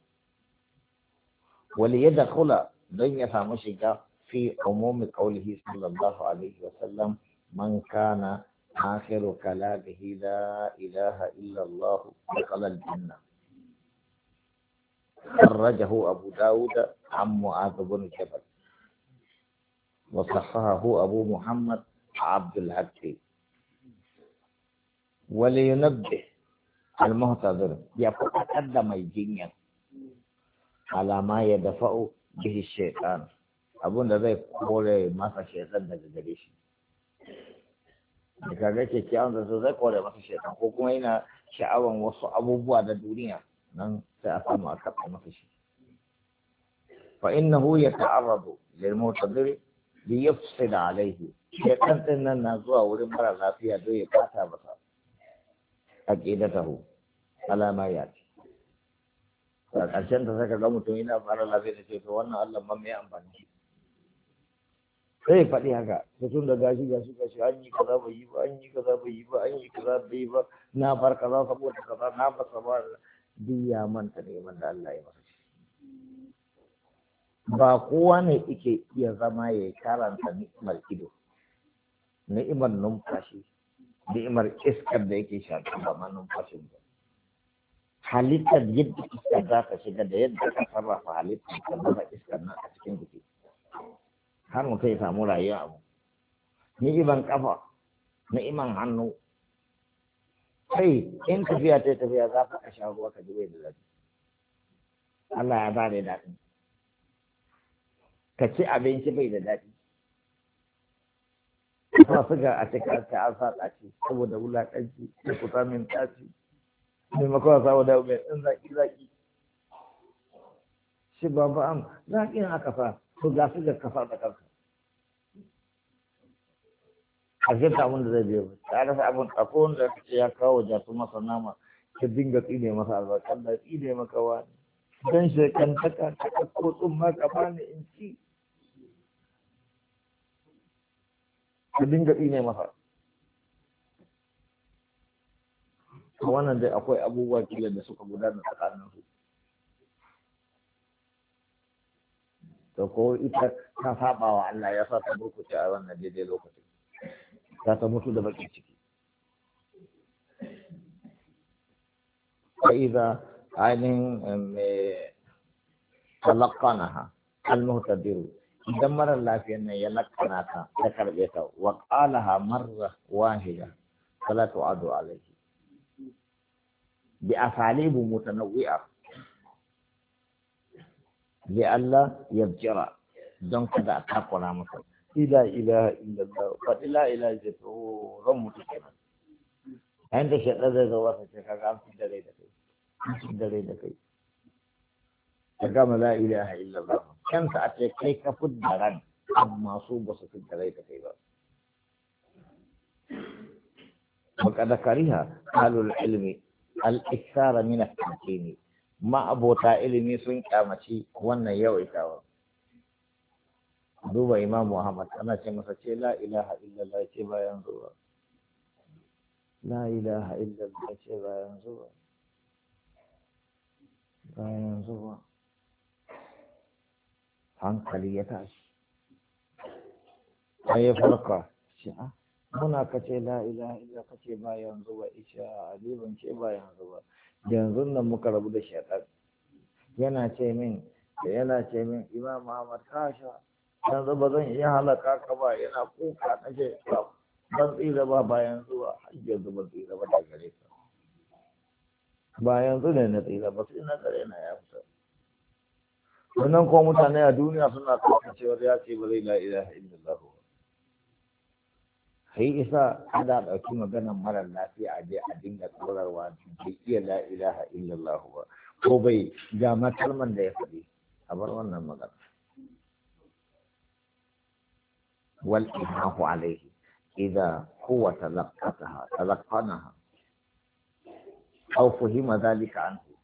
وليدخل دن يسامو شكا في عموم قوله صلى الله عليه وسلم من كان آخر كلامه لا إله إلا الله دخل الجنة خرجه أبو داود عن معاذ بن جبل وصححه أبو محمد عبد الحق ولينبه المهتدر يتقدم الجنيا على ما يدفع به الشيطان abun da zai kore masa shaitan daga gare shi da kaga kyakkyawan da zai kore masa shaitan ko kuma yana sha'awan wasu abubuwa da duniya nan sai a samu a kafa masa shi fa innahu yata'arradu lil mutadir li yafsida alayhi shaitan din nan na zuwa wurin mara lafiya don ya fata masa aqidatahu ala ma yati a ƙarshen ta saka ga mutum yana fara lafiya da ce to wannan Allah man mai amfani sai faɗi haka to tun da gashi gashi gashi an yi kaza bai yi ba an yi kaza bai yi ba an yi kaza bai yi ba na bar kaza saboda kaza na fasa ba duk ya manta neman da Allah ya masa ba kowa ne yake iya zama ya karanta ni'imar ido ni'imar numfashi ni'imar iskar da yake shaƙa ba ma numfashin ba halittar yadda iskar za ta shiga da yadda ka sarrafa halittar ka zama iskar nan a cikin jiki har mutum ya samu rayuwa abu ni'iman kafa ni'iman hannu kai in tafiya ta tafiya za ka sha ruwa ka ji bai da daɗi Allah ya ba da daɗi ka ci abinci bai da daɗi ba su ga a cikin ka an sa ɗaci saboda wulaƙanci da kusa min ɗaci maimakon sa wadda mai ɗin zaƙi-zaƙi shi ba ba am zaƙin aka sa to ga su ga kafa da kanka a cikin abin da zai biyo ta rasa abin ɗako wanda ka ce ya kawo jasu masa nama ka dinga tsine masa albarkar da tsine maka wani don shekantaka ka ɗauko tsumma ka bani in ci ka dinga tsine masa wannan dai akwai abubuwa kila da suka gudana tsakanin su to ko ita ta saba wa Allah ya sa ta burkuce a wannan daidai lokacin ta ta mutu da bakin ciki fa idza ainin talaqanaha al-muhtadiru idan marar lafiyar nan ya lakana ta ta karbe ta wa qalaha marra wahida fala tu'adu alayhi bi asalibu mutanawwi'a لئلا يبجر don kada a takura masa ila ilaha illallah fa ila ilaha illallah ran mutu kenan ayin da shaɗa zai zo wasa ce kaga an fi dare da kai an fi dare da kai ka gama la ilaha illallah kansa a ce kai ka fi da ran amma su ba su fi dare da kai ba وقد كره أهل العلم الإكثار من التمكين ما أبوتا ilimi sun kyamaci wannan yawaitawa duba Imam Muhammad ana ce masa ce la ilaha illallah ce bayan zuwa la ilaha illallah ce bayan zuwa bayan zuwa hankali ya tashi sai ya farka shi a muna kace la ilaha illallah kace bayan zuwa isha aliban ce bayan zuwa yanzu nan muka rabu da shaitan yana ce min da yana ce min Imam Muhammad kasha yanzu ba zan iya halaka ka ba, yana kuka na ce ban tsira ba bayan zuwa har yanzu ban tsira ba da gare ka ba yanzu ne na tsira ba sai na gare na ya fita. Wannan ko mutane a duniya suna kasancewar ya ce ba zai la ilaha illallah ba. Sai isa ana ɗauki maganar marar lafiya a je a dinga tsorarwa bai iya la ilaha illallah ba ko bai ga kalman da ya faɗi a bar wannan magana. Wal imahu alaihi idza huwa talaqqataha talaqqanaha aw fahima dhalika anhu,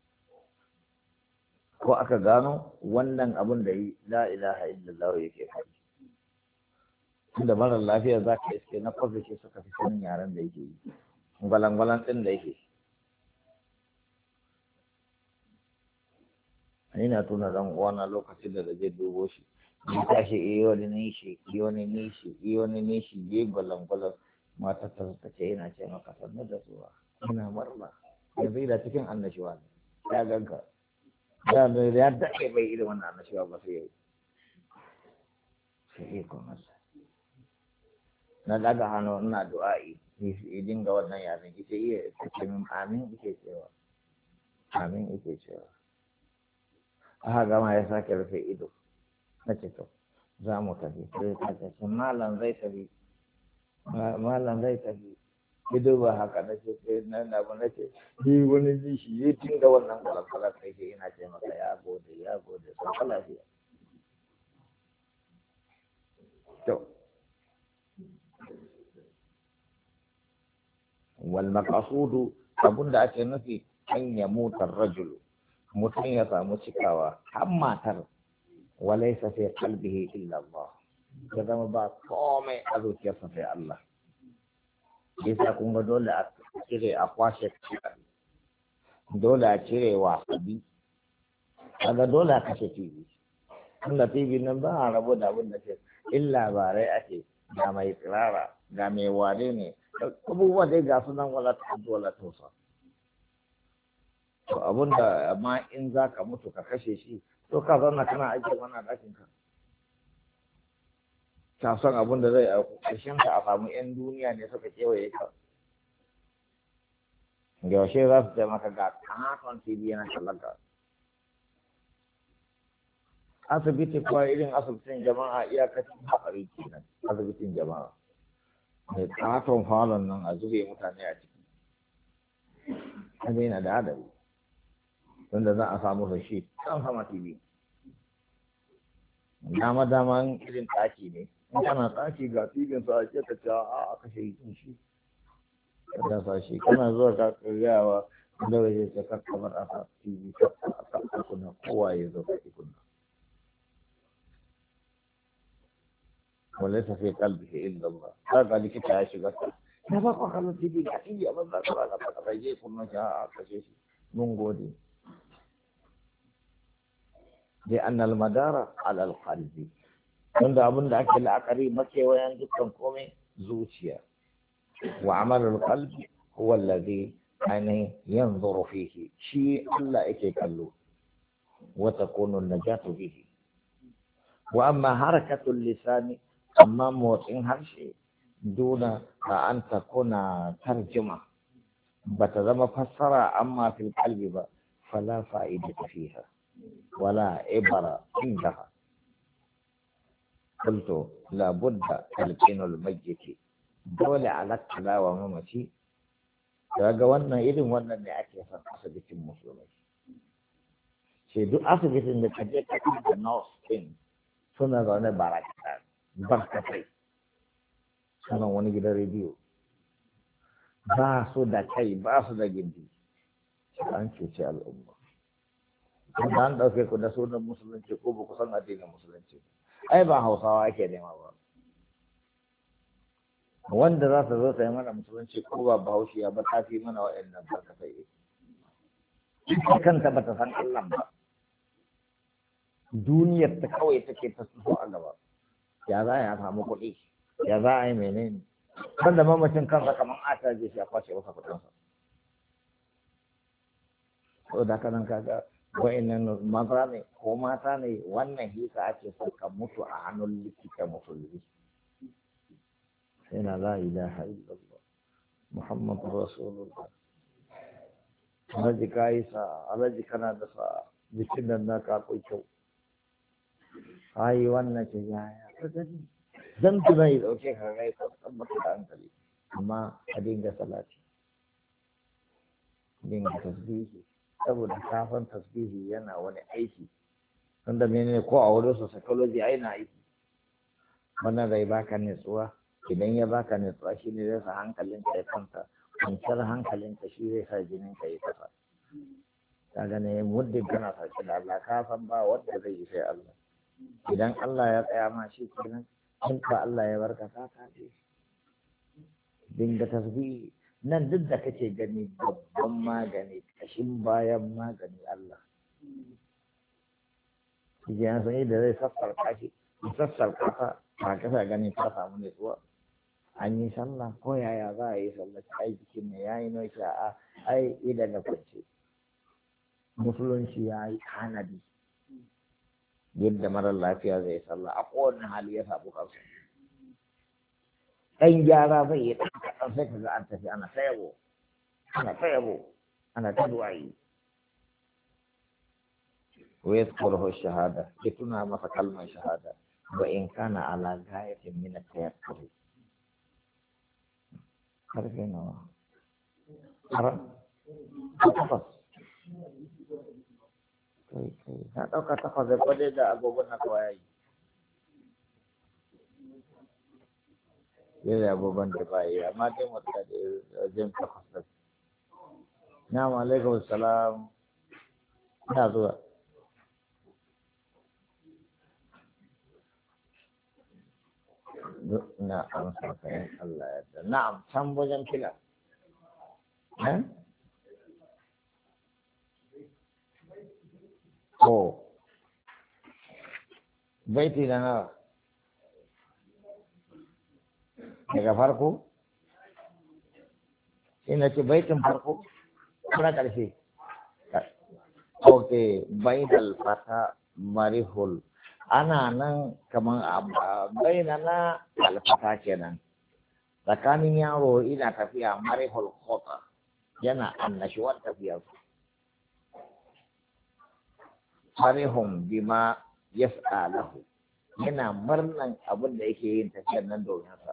ko aka gano wannan abun da yi la ilaha illallah yake faɗi. Tunda marar lafiya za ka iske na kwafi shi suka fi sanin yaren da yake yi gwalangwalan ɗin da yake. Ina tuna dan uwana lokacin da zai dubo shi ya tashi iyo wani nishi iyo wani nishi iyo wani nishi ya gwalangwalan matar ta ta ce yana ce maka sannu da zuwa ina murna yanzu da cikin annashuwa ne ya ganka da ya daɗe bai irin wannan annashuwa ba sai yau sai ikon Allah na daga hannu ina du'a'i ya dinga wannan yaren ita iya take min amin ike cewa amin ike cewa aka gama ya sake rufe ido na ce to za mu tafi sai ta ce malam zai tafi malam zai tafi ido ba haka na ce sai na na ba na ce ni wani ji shi ya dinga wannan kwalakwalar kai ke ina ce maka ya gode ya gode sai lafiya to wal maqsudu abunda ake nufi an ya mutar rajulu mutum ya samu cikawa har matar walaysa fi qalbihi illa Allah ya zama ba komai a zuciyarsa sai Allah yasa kun ga dole a cire a kwashe dole a cire wasabi kaga dole a kashe T V tunda T V nan ba a rabu da abin da ke illa barai ake ga mai tsirara ga mai ware ne abubuwa dai ga su nan wala ta wala tosa to abun da amma in za ka mutu ka kashe shi to ka zauna kana aiki wannan ɗakin ka ka san abun da zai auku ƙarshen ka a samu yan duniya ne suka kewaye ka yaushe za su ce maka ga katon T V yana kallon ka asibiti kuwa irin asibitin jama'a iyakacin haƙari kenan asibitin jama'a mai katon falon nan a zube mutane a ciki an yana da hadari wanda za a samu rashi kan sama T V dama dama irin ɗaki ne in kana ɗaki ga tibin sa ake ka ce a aka shi yin shi da sa shi kana zuwa ka karyawa da waje ka kakkamar aka T V ka aka kunna kowa ya zo ka kunna وليس في قلبه إلا الله هذا اللي كنت عايش قصة لا بقى خلص تيجي كثير بس بقى بقى بقى بيجي كل شيء كشيء من قودي لأن المدار على القلب من ده أبن ده أكل عقري مكي وينجد كمكومي زوجيا وعمل القلب هو الذي يعني ينظر فيه شيء إلا إكيكالو وتكون النجاة به وأما حركة اللسان أما موتين هرشي دون أن تكون ترجمة بتزم فسر أما في القلب فلا فائدة فيها ولا عبرة عندها قلت لابد تلقين الميت دولة على التلاوة وممشي daga wannan irin wannan ne ake son asibitin musulmai sai duk asibitin da kaje ka da nurse din suna zaune baraka barkatai suna wani gidan rediyo ba su da kai ba su da gindi an cuce al'umma wanda an ɗauke ku da sunan musulunci ko ba ku san addinin musulunci ai ba hausawa ake nema ba wanda za ta zo ta yi mana musulunci ko ba bahaushiya ba ta fi mana waɗannan barkatai ita kanta ba ta san Allah ba duniyar ta kawai take ta so a gaba ya za a samu kuɗi ya za a yi menene wanda mamacin kansa kamar ata je shi a kwace masa kuɗinsa ko da kanan kaga wa'annan maza ne ko mata ne wannan hisa ake so ka mutu a hannun likita musulmi sai na la ilaha illallah muhammadu rasulullah alaji ka yi sa alaji kana da sa jikin nan na ka kai kyau ai wannan ce yaya ka gani zan tuna yi dauke ka gai ka tabbata da hankali amma a dinga salati dinga tasbihi saboda kafin tasbihi yana wani aiki wanda menene ko a wurin su psychology ai na aiki wannan zai baka nutsuwa idan ya baka nutsuwa shi ne zai sa hankalin ka ya kwanta kwanciyar hankalin ka shi zai sa jinin ka ya kasa ka gane muddin kana sauke da Allah ka san ba wanda zai yi sai Allah idan Allah ya tsaya ma shi kenan in ba Allah ya barka ka kace dinga tasbihi nan duk da kake gani babban magani kashin bayan magani Allah ya san da zai sassarka shi sassarka ta ba ka sa gani ta samu nutsuwa an yi sallah ko yaya za a yi sallah ai jikin ne ya yi noki a ai idan na kwance musulunci ya yi kanadi yadda marar lafiya zai sallah a kowane hali ya samu kansa ɗan gyara zai yi ɗan kaɗan sai ka ga an tafi ana ta yabo ana ta yabo ana ta duwayi wa yadhkuruhu shahada ya tuna masa kalmar shahada wa in kana ala gayatin min at-tayakkul karfe nawa har takwas kai kai na ɗauka takwas da kwadai da agogon na kawai yau da agogon da ba yi amma dai mutu da wajen takwas da na alaikum salam ina zuwa na amsa kayan Allah ya da na'am can wajen fila eh oh baiti da nawa daga farko ina ce baitin farko kuna ƙarshe ok bainal fata marihul ana nan kaman baina na alfata kenan tsakanin yaro ina tafiya marihul khota yana annashuwar tafiyar marihun bima yas'a lahu yana murnan abin da yake yin tafiyar nan domin sa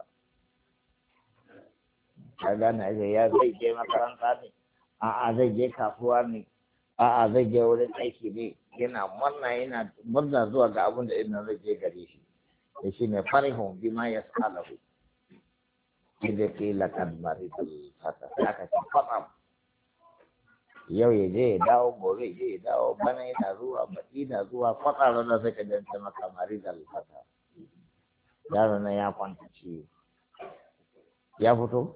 ka gane ya zai je makaranta ne a'a zai je kasuwa ne a'a zai je wurin aiki ne yana murna yana murna zuwa ga abin da ina zai je gare shi da shi ne farihun bima ya salahu idan ke lakan maritul fata aka ce faɗa yau ya je ya dawo gobe ya je ya dawo bana yana zuwa baki na zuwa faɗa ranar sai ka danta maka maritul fata yaro na ya kwanta ciwo ya fito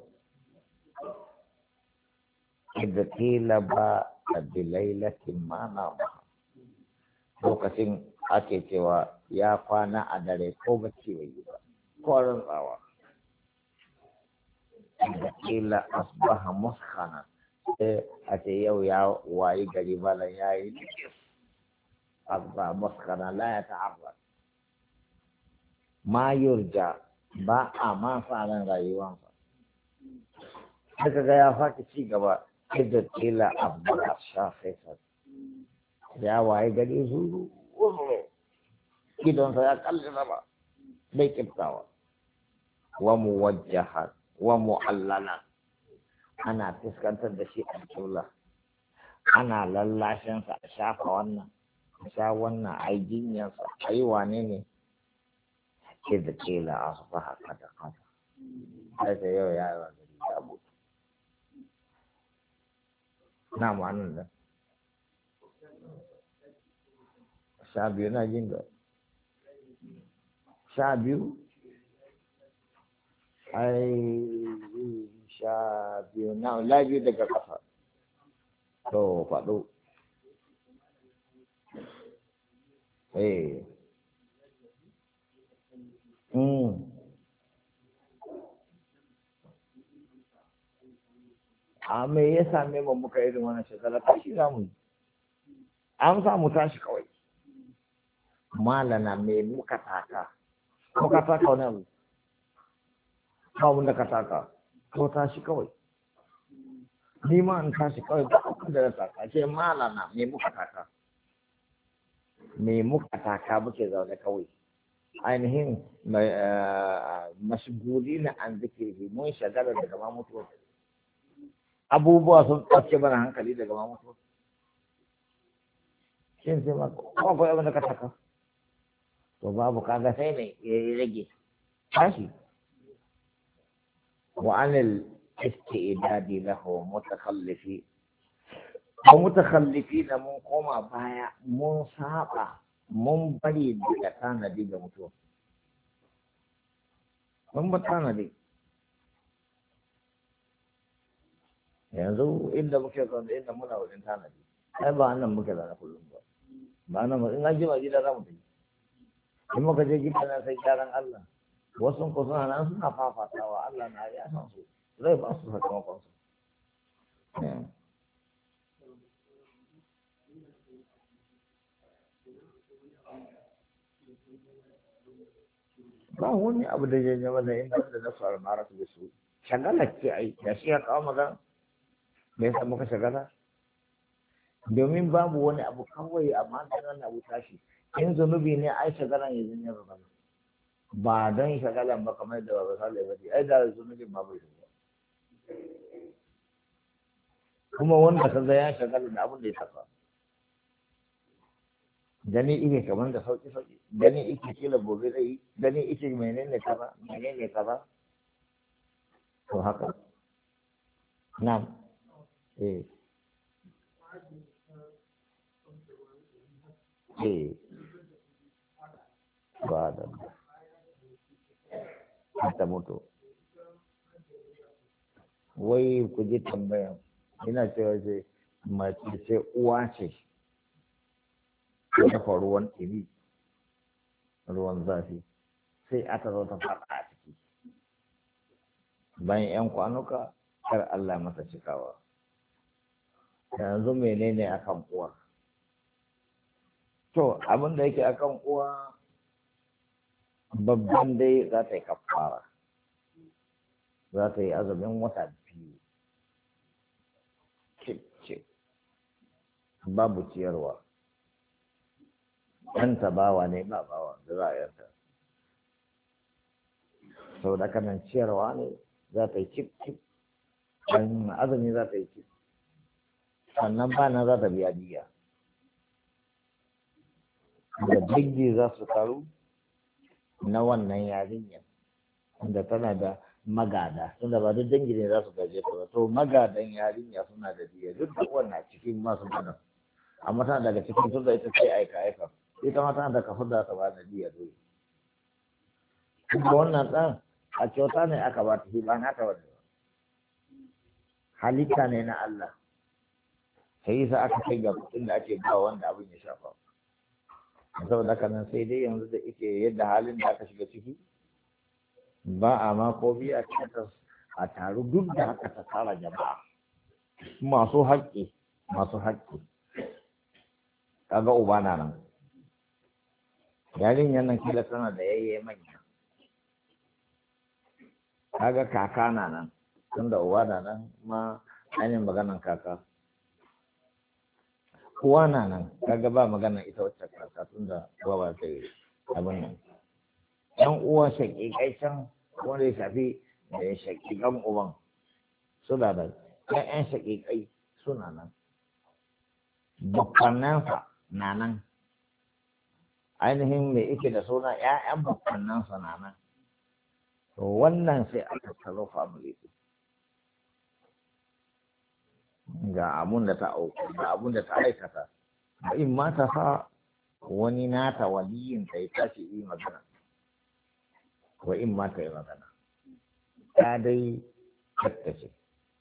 idda kila ba a bilailatin mana ba lokacin ake cewa ya kwana a dare ko bacci bai yi ba ko rantsawa idda kila asbaha muskana sai a ce yau ya wayi gari balan ya yi likis asbaha muskana la ya ta'arra ma yurja ba a ma sa ran rayuwansa sai kaga ya faki ci gaba idda kila abba shafifa ya waye gari zuru wuro idonsa ya kalli ba bai kiftawa wa muwajjaha wa mu'allala ana fuskantar da shi a kula ana lallashinsa a shafa wannan a sha wannan a yi jinyarsa a yi wane ne idda kila asbaha kada kada sai yau ya yi wa gari ya mutu na ma'anin da sha biyu na jin da sha biyu ai sha biyu na la biyu daga ƙasa to faɗo eh mm a me ya same mu muka irin wannan shekara ta shi zamu an samu tashi kawai malana me muka taka muka taka wani abu ba wanda ka taka ko tashi kawai ni ma in tashi kawai ba abin da na taka ce malana me muka taka me muka taka muke zaune kawai ainihin mashiguli na an zikiri mun shagala daga ma mutuwa abubuwa sun ɗauke mana hankali daga ma mutuwa shin sai ma ko akwai abin da ka taka to babu kaga sai ne ya rage tashi wa anil istidadi lahu mutakhallifi ko mutakhallifi da mun koma baya mun saba mun bari da tanadi ga mutuwa mun ba tanadi yanzu inda muke zaune inda muna wajen tanadi ai ba nan muke zaune kullum ba ba nan in an jima gida za mu tafi in muka je gida na sai gyaran Allah wasu ko suna nan suna fafatawa Allah na ya san su zai ba su sakamakon su ba wani abu da ya zama da inda da na fara mara su da su shagala ce ai da shi ya kawo magana me yasa muka shagala domin babu wani abu kawai amma da nan abu tashi in zunubi ne ai shagalan ya zanya ba ba don shagalan ba kamar da ba sale ba ai da zunubin ba bai ba kuma wanda kaga ya shagala da abin da ya saka gani ike kamar da sauki sauki gani ike kila gobe zai gani ike menene kaza menene kaza to haka na'am eh eh ba da ta mutu wai ku ji tambayan ina cewa ce mace ce uwa ce ta dafa ruwan ɗumi ruwan zafi sai aka zo ta faɗa a ciki bayan yan kwanuka kar Allah masa cikawa yanzu menene akan uwa to abin da yake akan uwa babban dai za ta yi kafara za ta yi azumin wata biyu cip cip babu ciyarwa ɗanta bawa ne ba bawa da za a yanta sau da kanan ciyarwa ne za ta yi cip cip ɗan azumi za ta yi cip sannan bana za ta biya biya da dangi za su taru na wannan yarinyar da tana da magada tunda ba duk dangi ne za su gaje ta ba to magadan yarinya suna da biya duk da wannan cikin masu gana amma tana daga cikin tunda ita ce aika aika ita ma tana da kafin da ta ba da biya dole kuma wannan ɗan a kyauta ne aka ba ta shi ba na ta wani halitta ne na Allah sai yasa aka kai ga mutum da ake ba wanda abin ya shafa saboda haka nan sai dai yanzu da ike yadda halin da aka shiga ciki ba a ma ko biya cikin a taru duk da haka ta tara jama'a masu haƙƙi masu haƙƙi kaga uba na nan yarin nan kila tana da yayye manya kaga kaka na nan tunda uba na nan ma ainihin maganan kaka uwa na nan kaga ba magana ita wacce kaka tunda uwa ba ta yi abin nan yan uwa shaƙiƙai can wanda ya shafi da shaƙiƙan uban suna da ƴaƴan shaƙiƙai suna nan bakannansa na nan ainihin mai ike da suna ƴaƴan bakannansa na nan to wannan sai a tattaro family ga abun da ta auku ga abun da ta aikata in ma ta sa wani nata waliyin ta yi tashi yi magana wa in ma ta yi magana ta dai tattace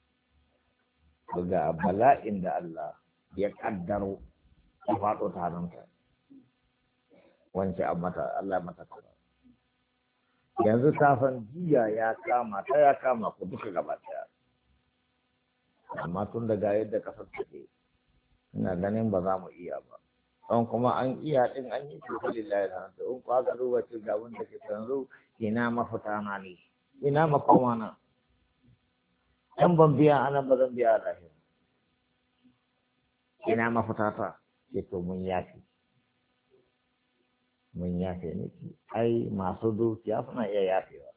ga bala'in da Allah ya kaddaro ya faɗo ta hannunta wance a mata Allah mata kaza yanzu ta san jiya ya kama ta ya kama ku duka gaba ɗaya amma tun daga yadda kasar take ina ganin ba za mu iya ba don kuma an iya din an yi tuka lillahi da hannu in kwa ga duba ce ga wanda ke yanzu ina mafita na ne ina makoma na dan ban biya anan ba zan biya a lahira ina mafita ta ce to mun yafi mun yafe miki ai masu dukiya suna iya yafewa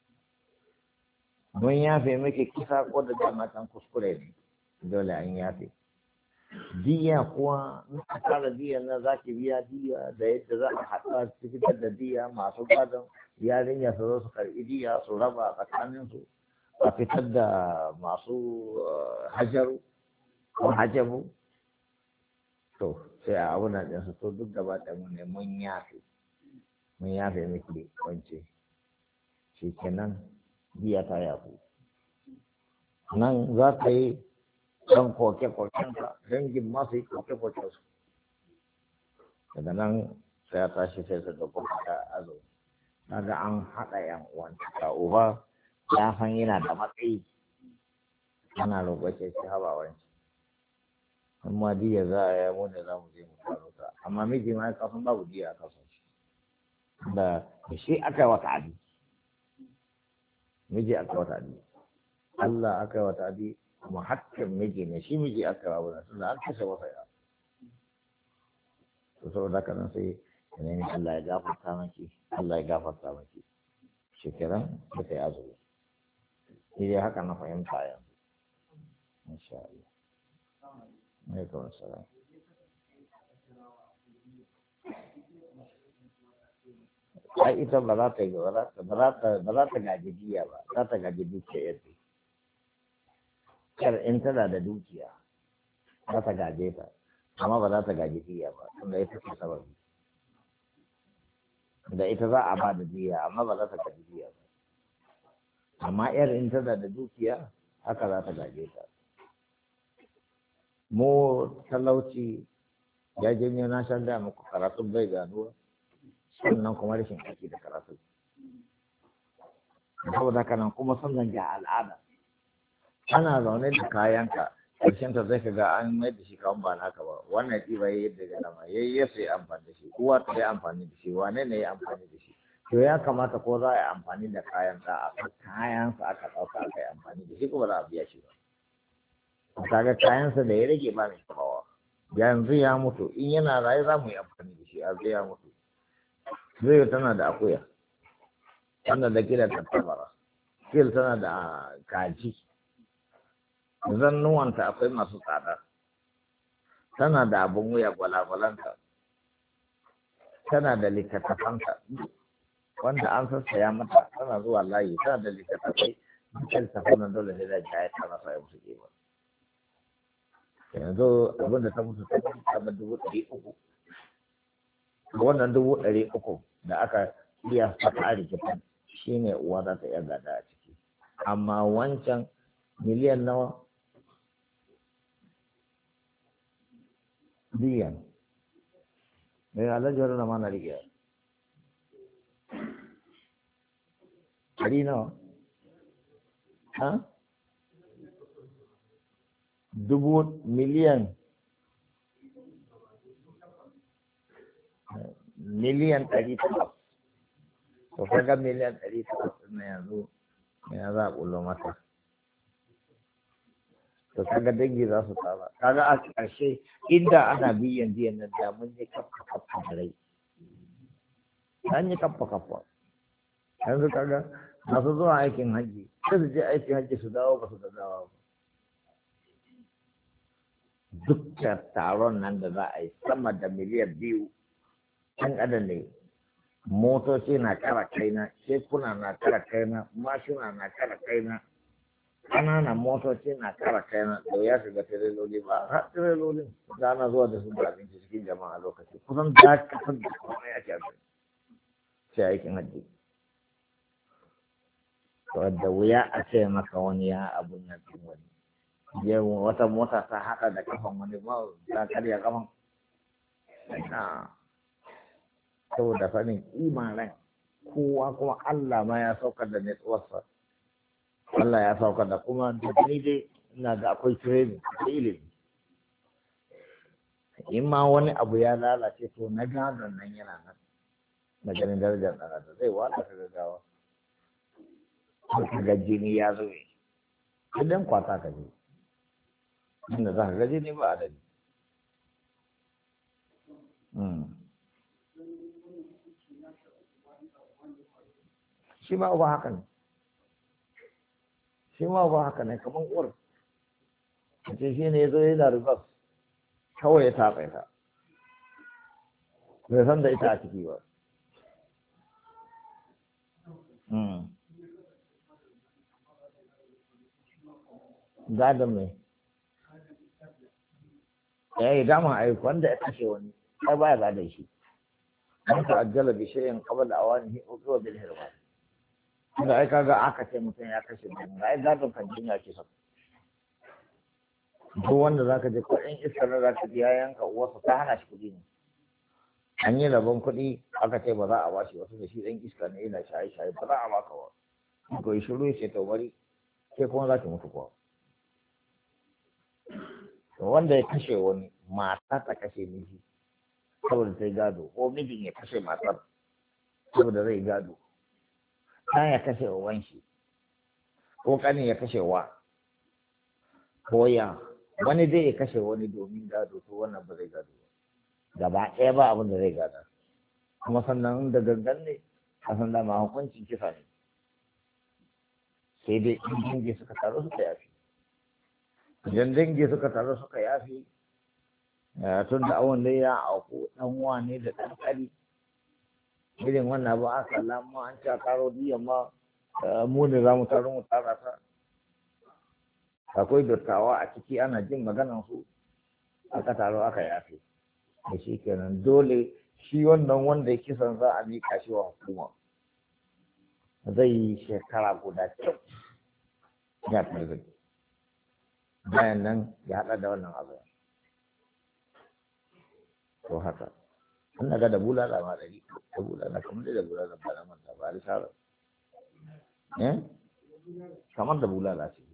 mun yafe miki kisa ko da dama kan kuskure ne dole an yafe diya kuwa in ka tara diya na za ki biya diya da yadda za a haɗa fitar da diya masu gadon yarinya su zo su karɓi diya su raba tsakanin su a fitar da masu hajaru ko hajabu to sai a abunan ɗinsu to duk gaba da mu ne mun yafe mun yafe miki wance shi kenan biya ta yafu nan za ka yi don koke-kokenka dangin masu yi koke-kokensu daga nan sai ya tashi sai su gaba da azo daga an haɗa yan uwan ta uba ya san yana da matsayi ana roƙace shi haɓa wanci amma diya za a yi mu ne za mu je mu faru ta amma miji ma ya kasan babu diya a kasan shi da shi aka yi wata adi miji aka yi wata adi Allah aka yi wata adi kuma hakkin miji ne shi miji aka yi wa tunda an kashe wasa ya to saboda haka nan sai yanayin Allah ya gafarta maki Allah ya gafarta maki shekaran da ta yi azumi shi dai haka na fahimta yanzu insha Allah alaikum assalam ai ita ba za ta yi ba za ta gaji jiya ba za ta gaji dukiya yadda kar in tana da dukiya za ta gaje ta amma ba za ta gaji jiya ba tunda ita ce sababi da ita za a ba da jiya amma ba za ta gaji jiya ba amma yar in tana da dukiya haka za ta gaje ta mu talauci ya janyo na shan da muku karatun bai ganuwa sannan kuma rashin aiki da karatu saboda kanan kuma sannan ga al'ada ana zaune da kayanka ƙarshen ta zai ga an mai da shi kawai ba naka ba wannan ɗiba ya yadda ga dama ya yi yasa ya amfani da shi uwa ta yi amfani da shi wane ne ya amfani da shi to ya kamata ko za a yi amfani da kayan ta a kayansa aka ɗauka aka yi amfani da shi kuma za a biya shi ba kaga kayansa da ya rage ba mai kawawa yanzu ya mutu in yana raye za mu yi amfani da shi a zai ya mutu zai tana da akuya tana da kila tattabara kil tana da kaji zannuwanta akwai masu tsada tana da abin wuya gwalagwalanta tana da littattafanta wanda an sassaya mata tana zuwa layi tana da littattafai dukkan tafanan dole sai da jaya ta masa ya musu ke ba yanzu abin da ta mutu ta mutu ta dubu ɗari uku wannan dubu ɗari uku da aka iya fata a rikitan shi ne uwa za ta iya gada a ciki amma wancan miliyan nawa biyan mai alajar na mana rigiya ɗari nawa ha dubu miliyan miliyan ɗari takwas to kaga miliyan ɗari takwas na yanzu ya za a ƙullo mata to kaga dangi za su tsara kaga a ƙarshe inda ana biyan biyan nan da mun yi kafa kafa da rai an yi kafa kafa yanzu kaga masu zuwa aikin hajji sai su je aikin hajji su dawo ba su da dawa ba dukkan taron nan da za a yi sama da miliyan biyu ɗan adam ne motoci na kara kaina shekuna na kara kaina mashina na kara kaina ƙananan motoci na kara kaina da ya shiga tireloli ba har tirelolin da ana zuwa da su da abinci cikin jama'a lokaci kusan da kasar da kuma ya ce abin sai aikin hajji to da wuya a ce maka wani ya abun nan din wani yau wata mota ta haɗa da kafan wani ba ta karya kafan na saboda sanin imanin kowa kuma Allah ma ya saukar da nutsuwarsa Allah ya saukar da kuma da ni dai ina da akwai training akwai ilimi in ma wani abu ya lalace to na gadon nan yana nan na ganin darajar ɗan adam zai wata ka gaggawa ka ga jini ya zo idan kwata ka je inda za ka ga jini ba adadi shi ma ba haka ne shi ma ba haka ne kamar uwar ce shi ne ya zo yana ribas kawai ya taɓa ta bai san da ita a ciki ba gadon mai ya yi dama aiki wanda ya kashe wani ai baya gadon shi an ta'ajjala bi shay'in qabla awanihi uqiba bil hirman da ai kaga aka ce mutum ya kashe mutum ai gadon kan jinya ke sa duk wanda zaka je ko in iskar da zaka ji ya yanka uwarsa ta hana shi kuɗi ne an yi rabon kuɗi aka ce ba za a bashi wasu da shi ɗan iska ne yana shaye shaye ba za a baka ba ko yi shiru ya ce to bari sai kuma za ki mutu kuwa wanda ya kashe wani mata ta kashe miji saboda sai gado ko mijin ya kashe matar saboda zai gado ta ya kashe uwan shi ko kanin ya kashe wa ko ya wani zai ya kashe wani domin gado to wannan ba zai gado ba gaba ɗaya ba abin da zai gada kuma sannan da gangan ne a san dama hukuncin kisa ne sai dai in dangi suka taru suka yafi idan dangi suka taru suka yafi tun da awon dai ya auku dan wane da dan kari irin wannan ba aka lamu an ci a karo diyan ma mu ne za mu taru mu tsara ta akwai dottawa a ciki ana jin maganan su aka taro aka yafi da shi kenan dole shi wannan wanda ya kisan za a miƙa shi wa hukuma zai yi shekara guda kyau ya fi bayan nan ya haɗa da wannan abu to haka an daga da bulala ma ɗari da bulala kamar da bulala ba na manta ba a risala eh kamar da bulala ce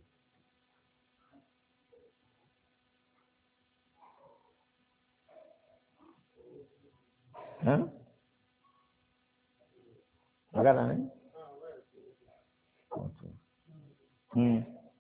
magana ne? Hmm.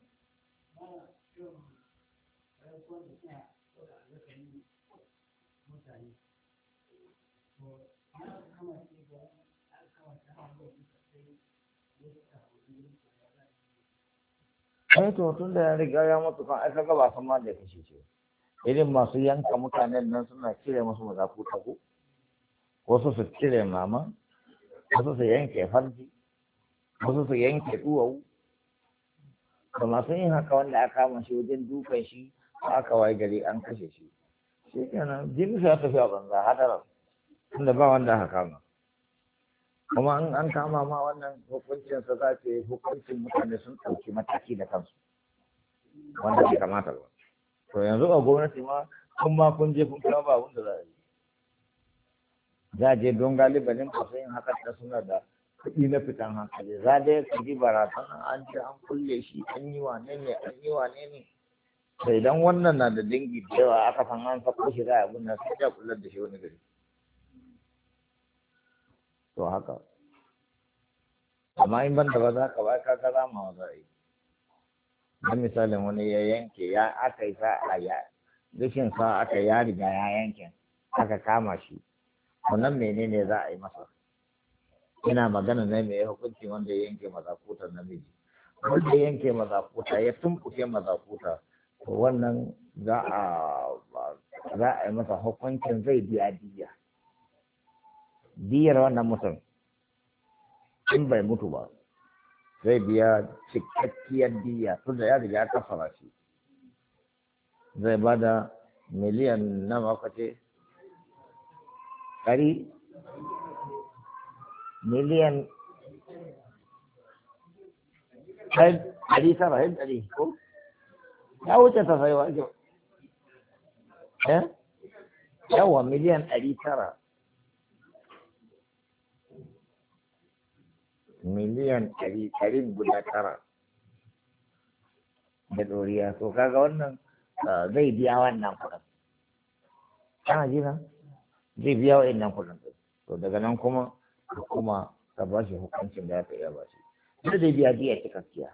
Ai to tun da ya riga ya mutu kan aka gaba san ma da ya kashe ce irin masu yanka mutanen nan suna cire musu mazakuta ko wasu su cire mama wasu su yanke farji wasu su yanke duwawu da masu yin haka wanda aka kama shi wajen dukan shi aka waye gari an kashe shi shi kenan jini ya tafi a banza hadarar tunda ba wanda aka kama kuma an an kama ma wannan hukuncin sa za ce hukuncin mutane sun ɗauki mataki da kansu wanda bai kamata ba to yanzu a gwamnati ma kun ma kun je kun kama ba wanda za a yi za a je don galibanin masu yin haka da suna da kuɗi na fitan hankali za dai ka ji barazana an ce an kulle shi an yi wane ne an yi wane ne da idan wannan na da dangi da yawa aka san an sako shi za a abin nan sai ya kullar da shi wani gari to haka amma in ban da ba za ka ba ka ga rama wa za a yi don misalin wani ya yanke ya aka yi sa a ya rashin sa aka ya riga ya yanke aka kama shi wannan menene za a yi masa ina magana ne mai hukunci wanda ya yanke mazakutar namiji wanda ya yanke mazakuta ya tumɓuke mazakuta to wannan za a za a yi masa hukuncin zai biya diya diyar wannan mutum in bai mutu ba zai biya cikakkiyar diya tunda ya riga ya kafara shi zai bada miliyan nawa kace ɗari miliyan ɗari tara yin ɗari ko ya wuce ta sai wa eh yawa miliyan ɗari tara miliyan ɗari ɗari guda tara da ɗoriya to kaga wannan zai biya wannan kuɗin kana jina zai biya wa'annan kuɗin to daga nan kuma kuma ka ba shi hukuncin da ya iya ba shi duk da biya biya cikakkiya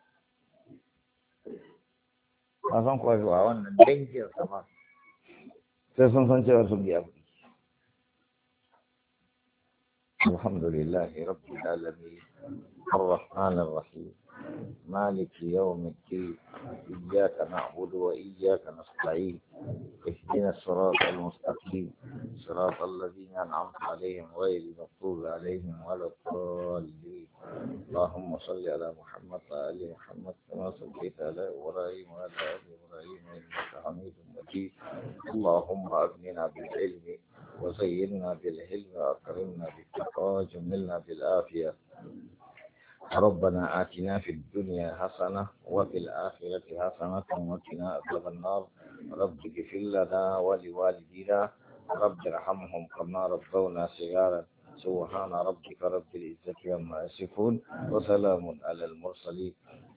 ba san kuwa zuwa wannan dangin sama sai sun san cewa sun biya kuɗi alhamdulillahi rabbil alamin الرحمن الرحيم مالك يوم الدين إياك نعبد وإياك نستعين اهدنا الصراط المستقيم صراط الذين أنعمت عليهم غير المغضوب عليهم ولا الضالين اللهم صل على محمد وآل محمد كما صليت على إبراهيم وعلى آل إبراهيم إنك حميد مجيد اللهم أغننا بالعلم وزينا بالحلم وأكرمنا بالتقوى وجملنا بالعافية ربنا آتنا في الدنيا حسنة وفي الآخرة حسنة وقنا عذاب النار رب اغفر لنا ولوالدينا رب ارحمهم كما ربونا صغارا سبحان ربك رب العزة عما يصفون وسلام على المرسلين